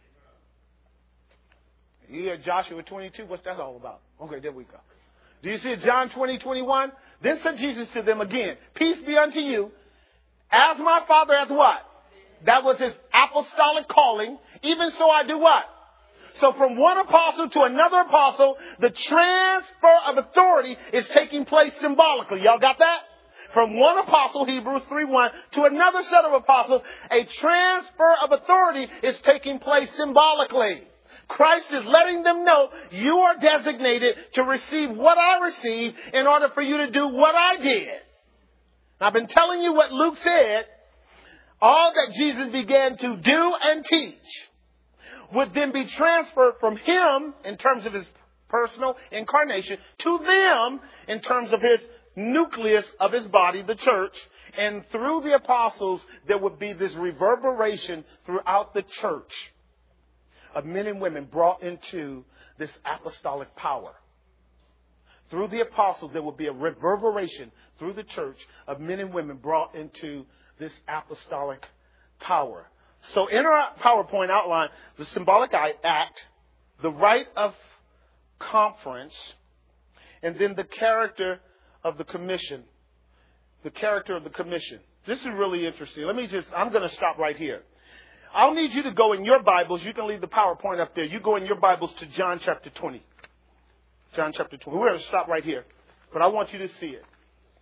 You hear Joshua twenty-two? What's that all about? Okay, there we go. Do you see John twenty, twenty-one? Then said Jesus to them again, peace be unto you. As my Father hath what? That was his apostolic calling. Even so I do what? So from one apostle to another apostle, the transfer of authority is taking place symbolically. Y'all got that? From one apostle, Hebrews three one, to another set of apostles, a transfer of authority is taking place symbolically. Christ is letting them know you are designated to receive what I received in order for you to do what I did. I've been telling you what Luke said. All that Jesus began to do and teach would then be transferred from him in terms of his personal incarnation to them in terms of his nucleus of his body, the church. And through the apostles, there would be this reverberation throughout the church of men and women brought into this apostolic power. Through the apostles, there will be a reverberation through the church of men and women brought into this apostolic power. So in our PowerPoint outline, the symbolic act, the rite of conference, and then the character of the commission. The character of the commission. This is really interesting. Let me just, I'm going to stop right here. I'll need you to go in your Bibles. You can leave the PowerPoint up there. You go in your Bibles to John chapter twenty. John chapter twenty. We're going to stop right here. But I want you to see it.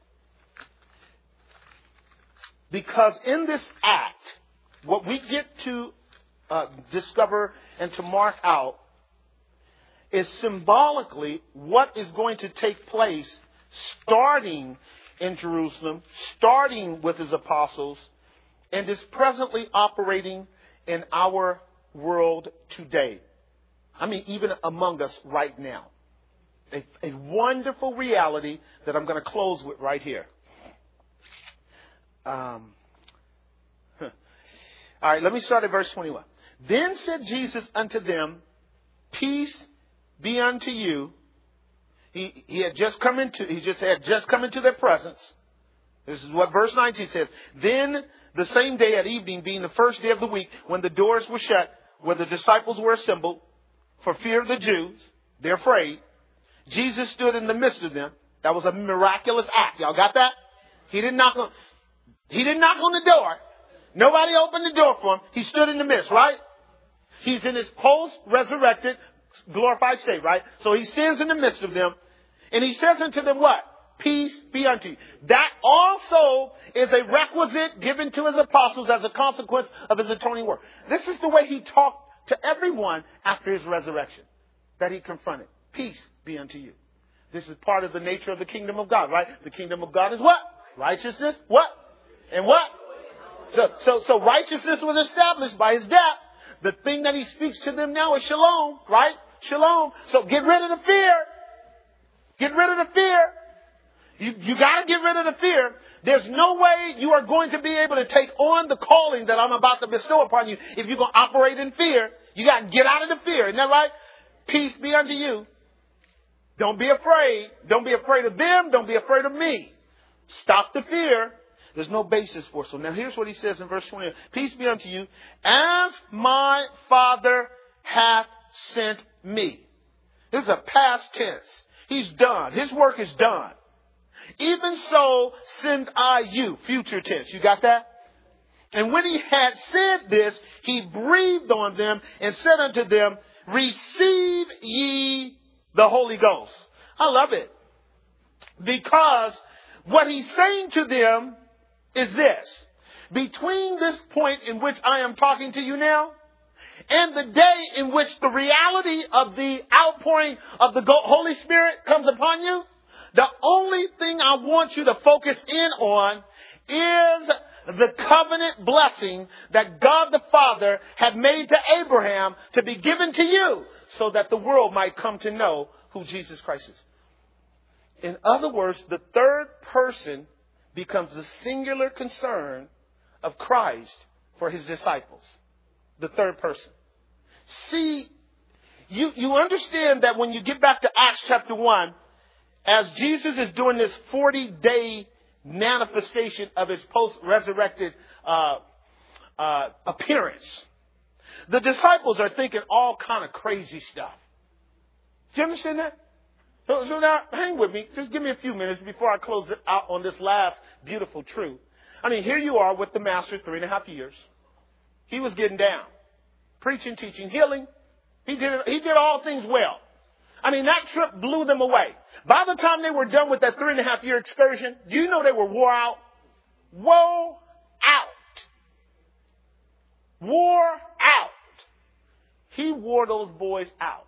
Because in this act, what we get to uh, discover and to mark out is symbolically what is going to take place starting in Jerusalem, starting with his apostles, and is presently operating in our world today. I mean, even among us right now. A, a wonderful reality that I'm going to close with right here. Um, huh. All right, let me start at verse twenty-one. Then said Jesus unto them, peace be unto you. He, he had just come into, he just had just come into their presence. This is what verse nineteen says. Then the same day at evening, being the first day of the week, when the doors were shut, where the disciples were assembled, for fear of the Jews, they're afraid, Jesus stood in the midst of them. That was a miraculous act. Y'all got that? He didn't knock on, he didn't knock on the door. Nobody opened the door for him. He stood in the midst, right? He's in his post-resurrected, glorified state, right? So he stands in the midst of them, and he says unto them what? Peace be be unto you. That also is a requisite given to his apostles as a consequence of his atoning work. This is the way he talked to everyone after his resurrection that he confronted. Peace be unto you. This is part of the nature of the kingdom of God, right? The kingdom of God is what? Righteousness. What? And what? So, so, so righteousness was established by his death. The thing that he speaks to them now is shalom, right? Shalom. So get rid of the fear. Get rid of the fear. You, you got to get rid of the fear. There's no way you are going to be able to take on the calling that I'm about to bestow upon you if you're going to operate in fear. You got to get out of the fear. Isn't that right? Peace be unto you. Don't be afraid. Don't be afraid of them. Don't be afraid of me. Stop the fear. There's no basis for it. So now here's what he says in verse twenty. Peace be unto you, as my Father hath sent me. This is a past tense. He's done. His work is done. Even so send I you. Future tense. You got that? And when he had said this, he breathed on them and said unto them, receive ye the Holy Ghost. I love it. Because what he's saying to them is this. Between this point in which I am talking to you now and the day in which the reality of the outpouring of the Holy Spirit comes upon you, the only thing I want you to focus in on is the covenant blessing that God the Father had made to Abraham to be given to you so that the world might come to know who Jesus Christ is. In other words, the third person becomes the singular concern of Christ for his disciples. The third person. See, you, you understand that when you get back to Acts chapter one, as Jesus is doing this forty-day manifestation of his post-resurrected uh, uh, appearance, the disciples are thinking all kind of crazy stuff. Do you understand that? So, so now, hang with me. Just give me a few minutes before I close it out on this last beautiful truth. I mean, here you are with the Master three and a half years. He was getting down. Preaching, teaching, healing. He did it, he did all things well. I mean, that trip blew them away. By the time they were done with that three and a half year excursion, do you know they were wore out? Wore out. Wore out. He wore those boys out.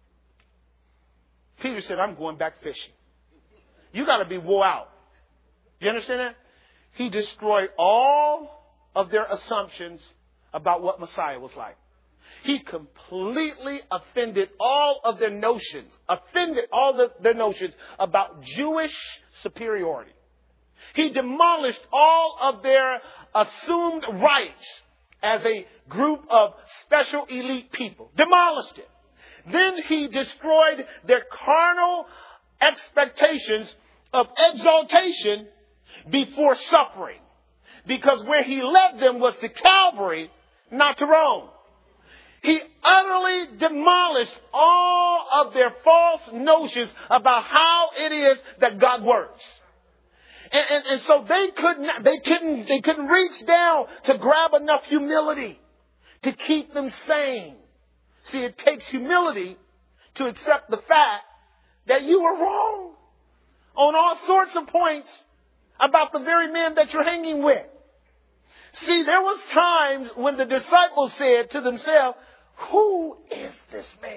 Peter said, I'm going back fishing. You got to be wore out. You understand that? He destroyed all of their assumptions about what Messiah was like. He completely offended all of their notions, offended all the, their notions about Jewish superiority. He demolished all of their assumed rights as a group of special elite people. Demolished it. Then he destroyed their carnal expectations of exaltation before suffering. Because where he led them was to Calvary, not to Rome. He utterly demolished all of their false notions about how it is that God works. And, and, and so they couldn't, they couldn't, they couldn't reach down to grab enough humility to keep them sane. See, it takes humility to accept the fact that you were wrong on all sorts of points about the very man that you're hanging with. See, there was times when the disciples said to themselves, who is this man?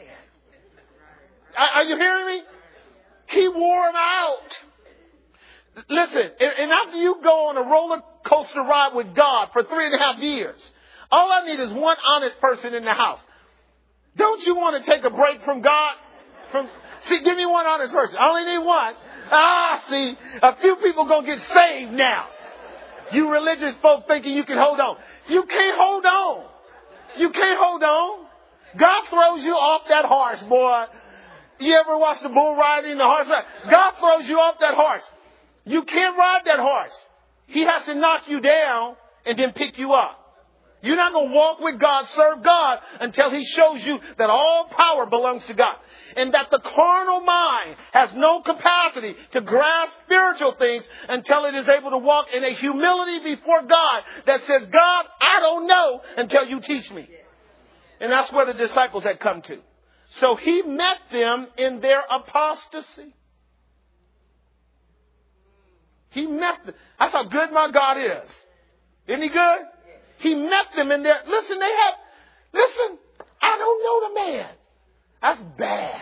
Are you hearing me? He wore him out. Listen, and after you go on a roller coaster ride with God for three and a half years, all I need is one honest person in the house. Don't you want to take a break from God? From see, give me one honest person. I only need one. Ah, see, a few people gonna get saved now. You religious folk thinking you can hold on. You can't hold on. You can't hold on. God throws you off that horse, boy. You ever watch the bull riding the horse ride? God throws you off that horse. You can't ride that horse. He has to knock you down and then pick you up. You're not going to walk with God, serve God, until he shows you that all power belongs to God. And that the carnal mind has no capacity to grasp spiritual things until it is able to walk in a humility before God that says, God, I don't know until you teach me. And that's where the disciples had come to. So he met them in their apostasy. He met them. That's how good my God is. Isn't he good? He met them in there. Listen, they had, listen, I don't know the man. That's bad.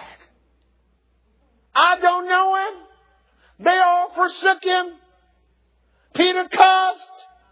I don't know him. They all forsook him. Peter cussed.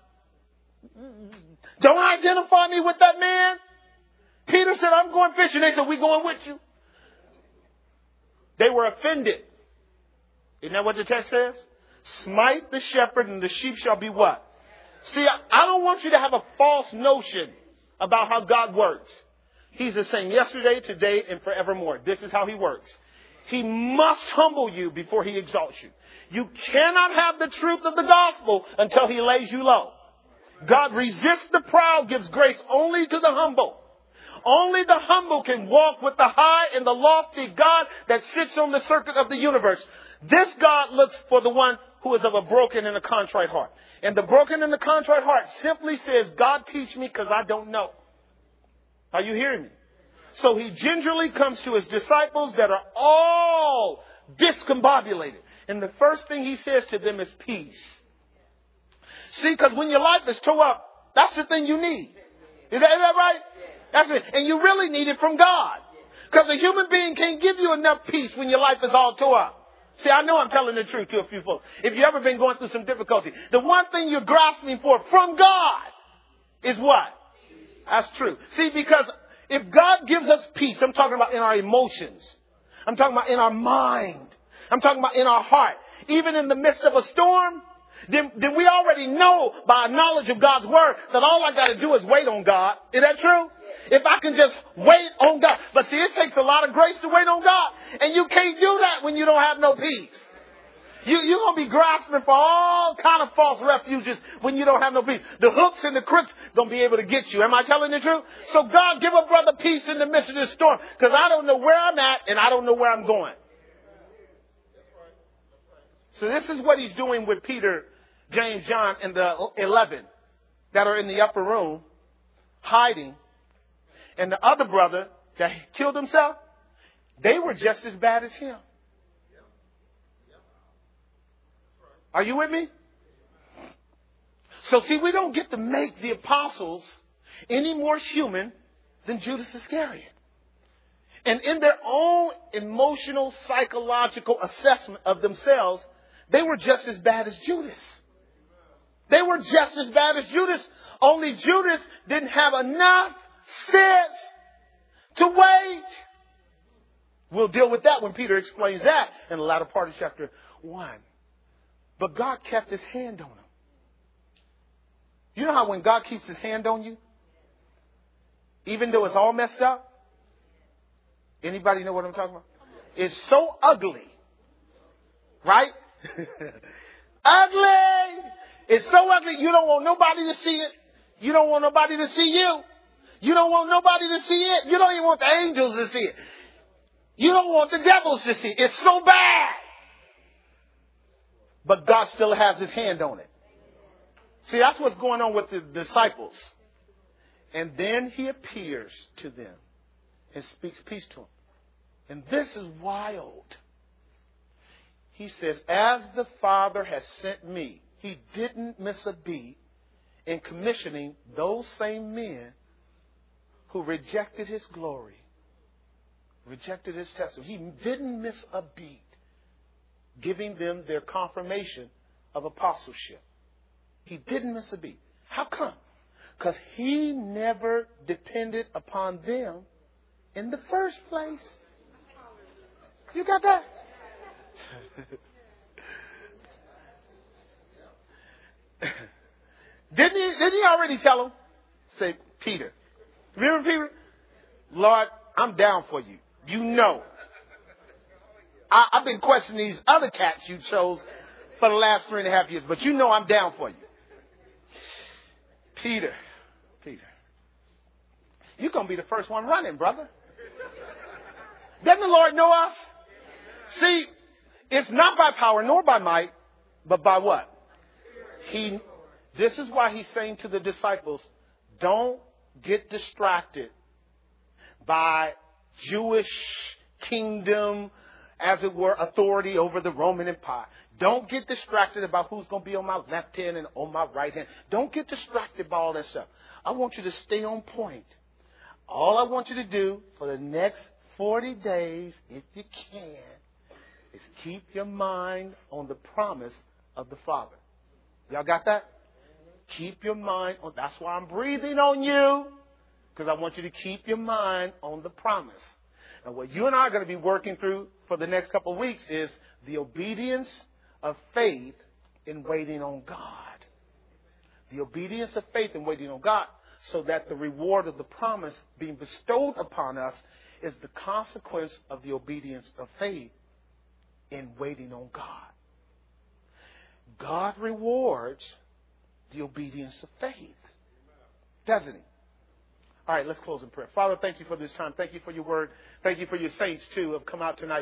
Don't identify me with that man. Peter said, I'm going fishing. They said, we going with you. They were offended. Isn't that what the text says? Smite the shepherd and the sheep shall be what? See, I don't want you to have a false notion about how God works. He's the same yesterday, today, and forevermore. This is how he works. He must humble you before he exalts you. You cannot have the truth of the gospel until he lays you low. God resists the proud, gives grace only to the humble. Only the humble can walk with the high and the lofty God that sits on the circuit of the universe. This God looks for the one who is of a broken and a contrite heart. And the broken and the contrite heart simply says, God, teach me because I don't know. Are you hearing me? So he gingerly comes to his disciples that are all discombobulated. And the first thing he says to them is peace. See, because when your life is tore up, that's the thing you need. Is that, is that right? That's it. And you really need it from God. Because a human being can't give you enough peace when your life is all tore up. See, I know I'm telling the truth to a few folks. If you've ever been going through some difficulty, the one thing you're grasping for from God is what? That's true. See, because if God gives us peace, I'm talking about in our emotions. I'm talking about in our mind. I'm talking about in our heart. Even in the midst of a storm, then, then we already know by knowledge of God's word that all I got to do is wait on God. Is that true? If I can just wait on God. But see, it takes a lot of grace to wait on God. And you can't do that when you don't have no peace. You, you're going to be grasping for all kind of false refuges when you don't have no peace. The hooks and the crooks going to be able to get you. Am I telling the truth? So God, give a brother peace in the midst of this storm. Because I don't know where I'm at and I don't know where I'm going. So this is what he's doing with Peter, James, John, and the eleven that are in the upper room hiding. And the other brother that killed himself, they were just as bad as him. Are you with me? So see, we don't get to make the apostles any more human than Judas Iscariot. And in their own emotional, psychological assessment of themselves, they were just as bad as Judas. They were just as bad as Judas. Only Judas didn't have enough sense to wait. We'll deal with that when Peter explains that in the latter part of chapter one. But God kept his hand on him. You know how when God keeps his hand on you, even though it's all messed up? Anybody know what I'm talking about? It's so ugly. Right? Ugly! It's so ugly, you don't want nobody to see it. You don't want nobody to see you. You don't want nobody to see it. You don't even want the angels to see it. You don't want the devils to see it. It's so bad. But God still has his hand on it. See, that's what's going on with the disciples. And then he appears to them and speaks peace to them. And this is wild. He says, as the Father has sent me, he didn't miss a beat in commissioning those same men who rejected his glory, rejected his testimony. He didn't miss a beat giving them their confirmation of apostleship. He didn't miss a beat. How come? Because he never depended upon them in the first place. You got that? Didn't he, didn't he already tell him? Say, Peter. Remember Peter? Lord, I'm down for you. You know. I, I've been questioning these other cats you chose for the last three and a half years, but you know I'm down for you. Peter. Peter. You're going to be the first one running, brother. Doesn't the Lord know us? See, it's not by power nor by might, but by what? He. This is why he's saying to the disciples, don't get distracted by Jewish kingdom, as it were, authority over the Roman Empire. Don't get distracted about who's going to be on my left hand and on my right hand. Don't get distracted by all that stuff. I want you to stay on point. All I want you to do for the next forty days, if you can, is keep your mind on the promise of the Father. Y'all got that? Keep your mind on, that's why I'm breathing on you, because I want you to keep your mind on the promise. And what you and I are going to be working through for the next couple of weeks is the obedience of faith in waiting on God. The obedience of faith in waiting on God, so that the reward of the promise being bestowed upon us is the consequence of the obedience of faith in waiting on God. God rewards the obedience of faith, doesn't he? All right, let's close in prayer. Father, thank you for this time. Thank you for your word. Thank you for your saints, too, who have come out tonight.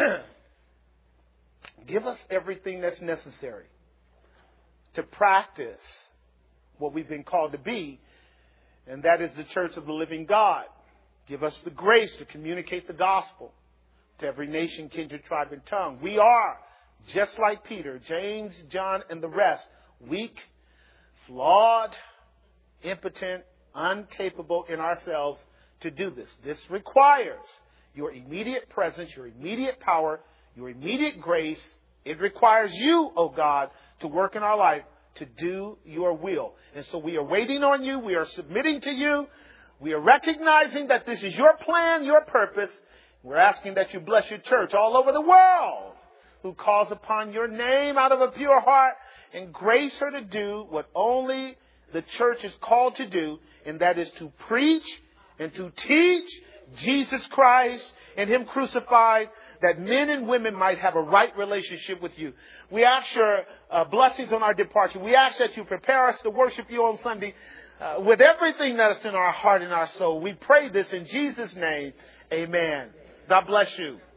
Give us everything that's necessary to practice what we've been called to be, and that is the church of the living God. Give us the grace to communicate the gospel to every nation, kindred, tribe, and tongue. We are, just like Peter, James, John, and the rest, weak, flawed, impotent, incapable in ourselves to do this. This requires your immediate presence, your immediate power, your immediate grace. It requires you, oh God, to work in our life to do your will. And so we are waiting on you. We are submitting to you. We are recognizing that this is your plan, your purpose. We're asking that you bless your church all over the world who calls upon your name out of a pure heart, and grace her to do what only the church is called to do, and that is to preach and to teach Jesus Christ and Him crucified, that men and women might have a right relationship with you. We ask your uh, blessings on our departure. We ask that you prepare us to worship you on Sunday uh, with everything that is in our heart and our soul. We pray this in Jesus' name. Amen. God bless you.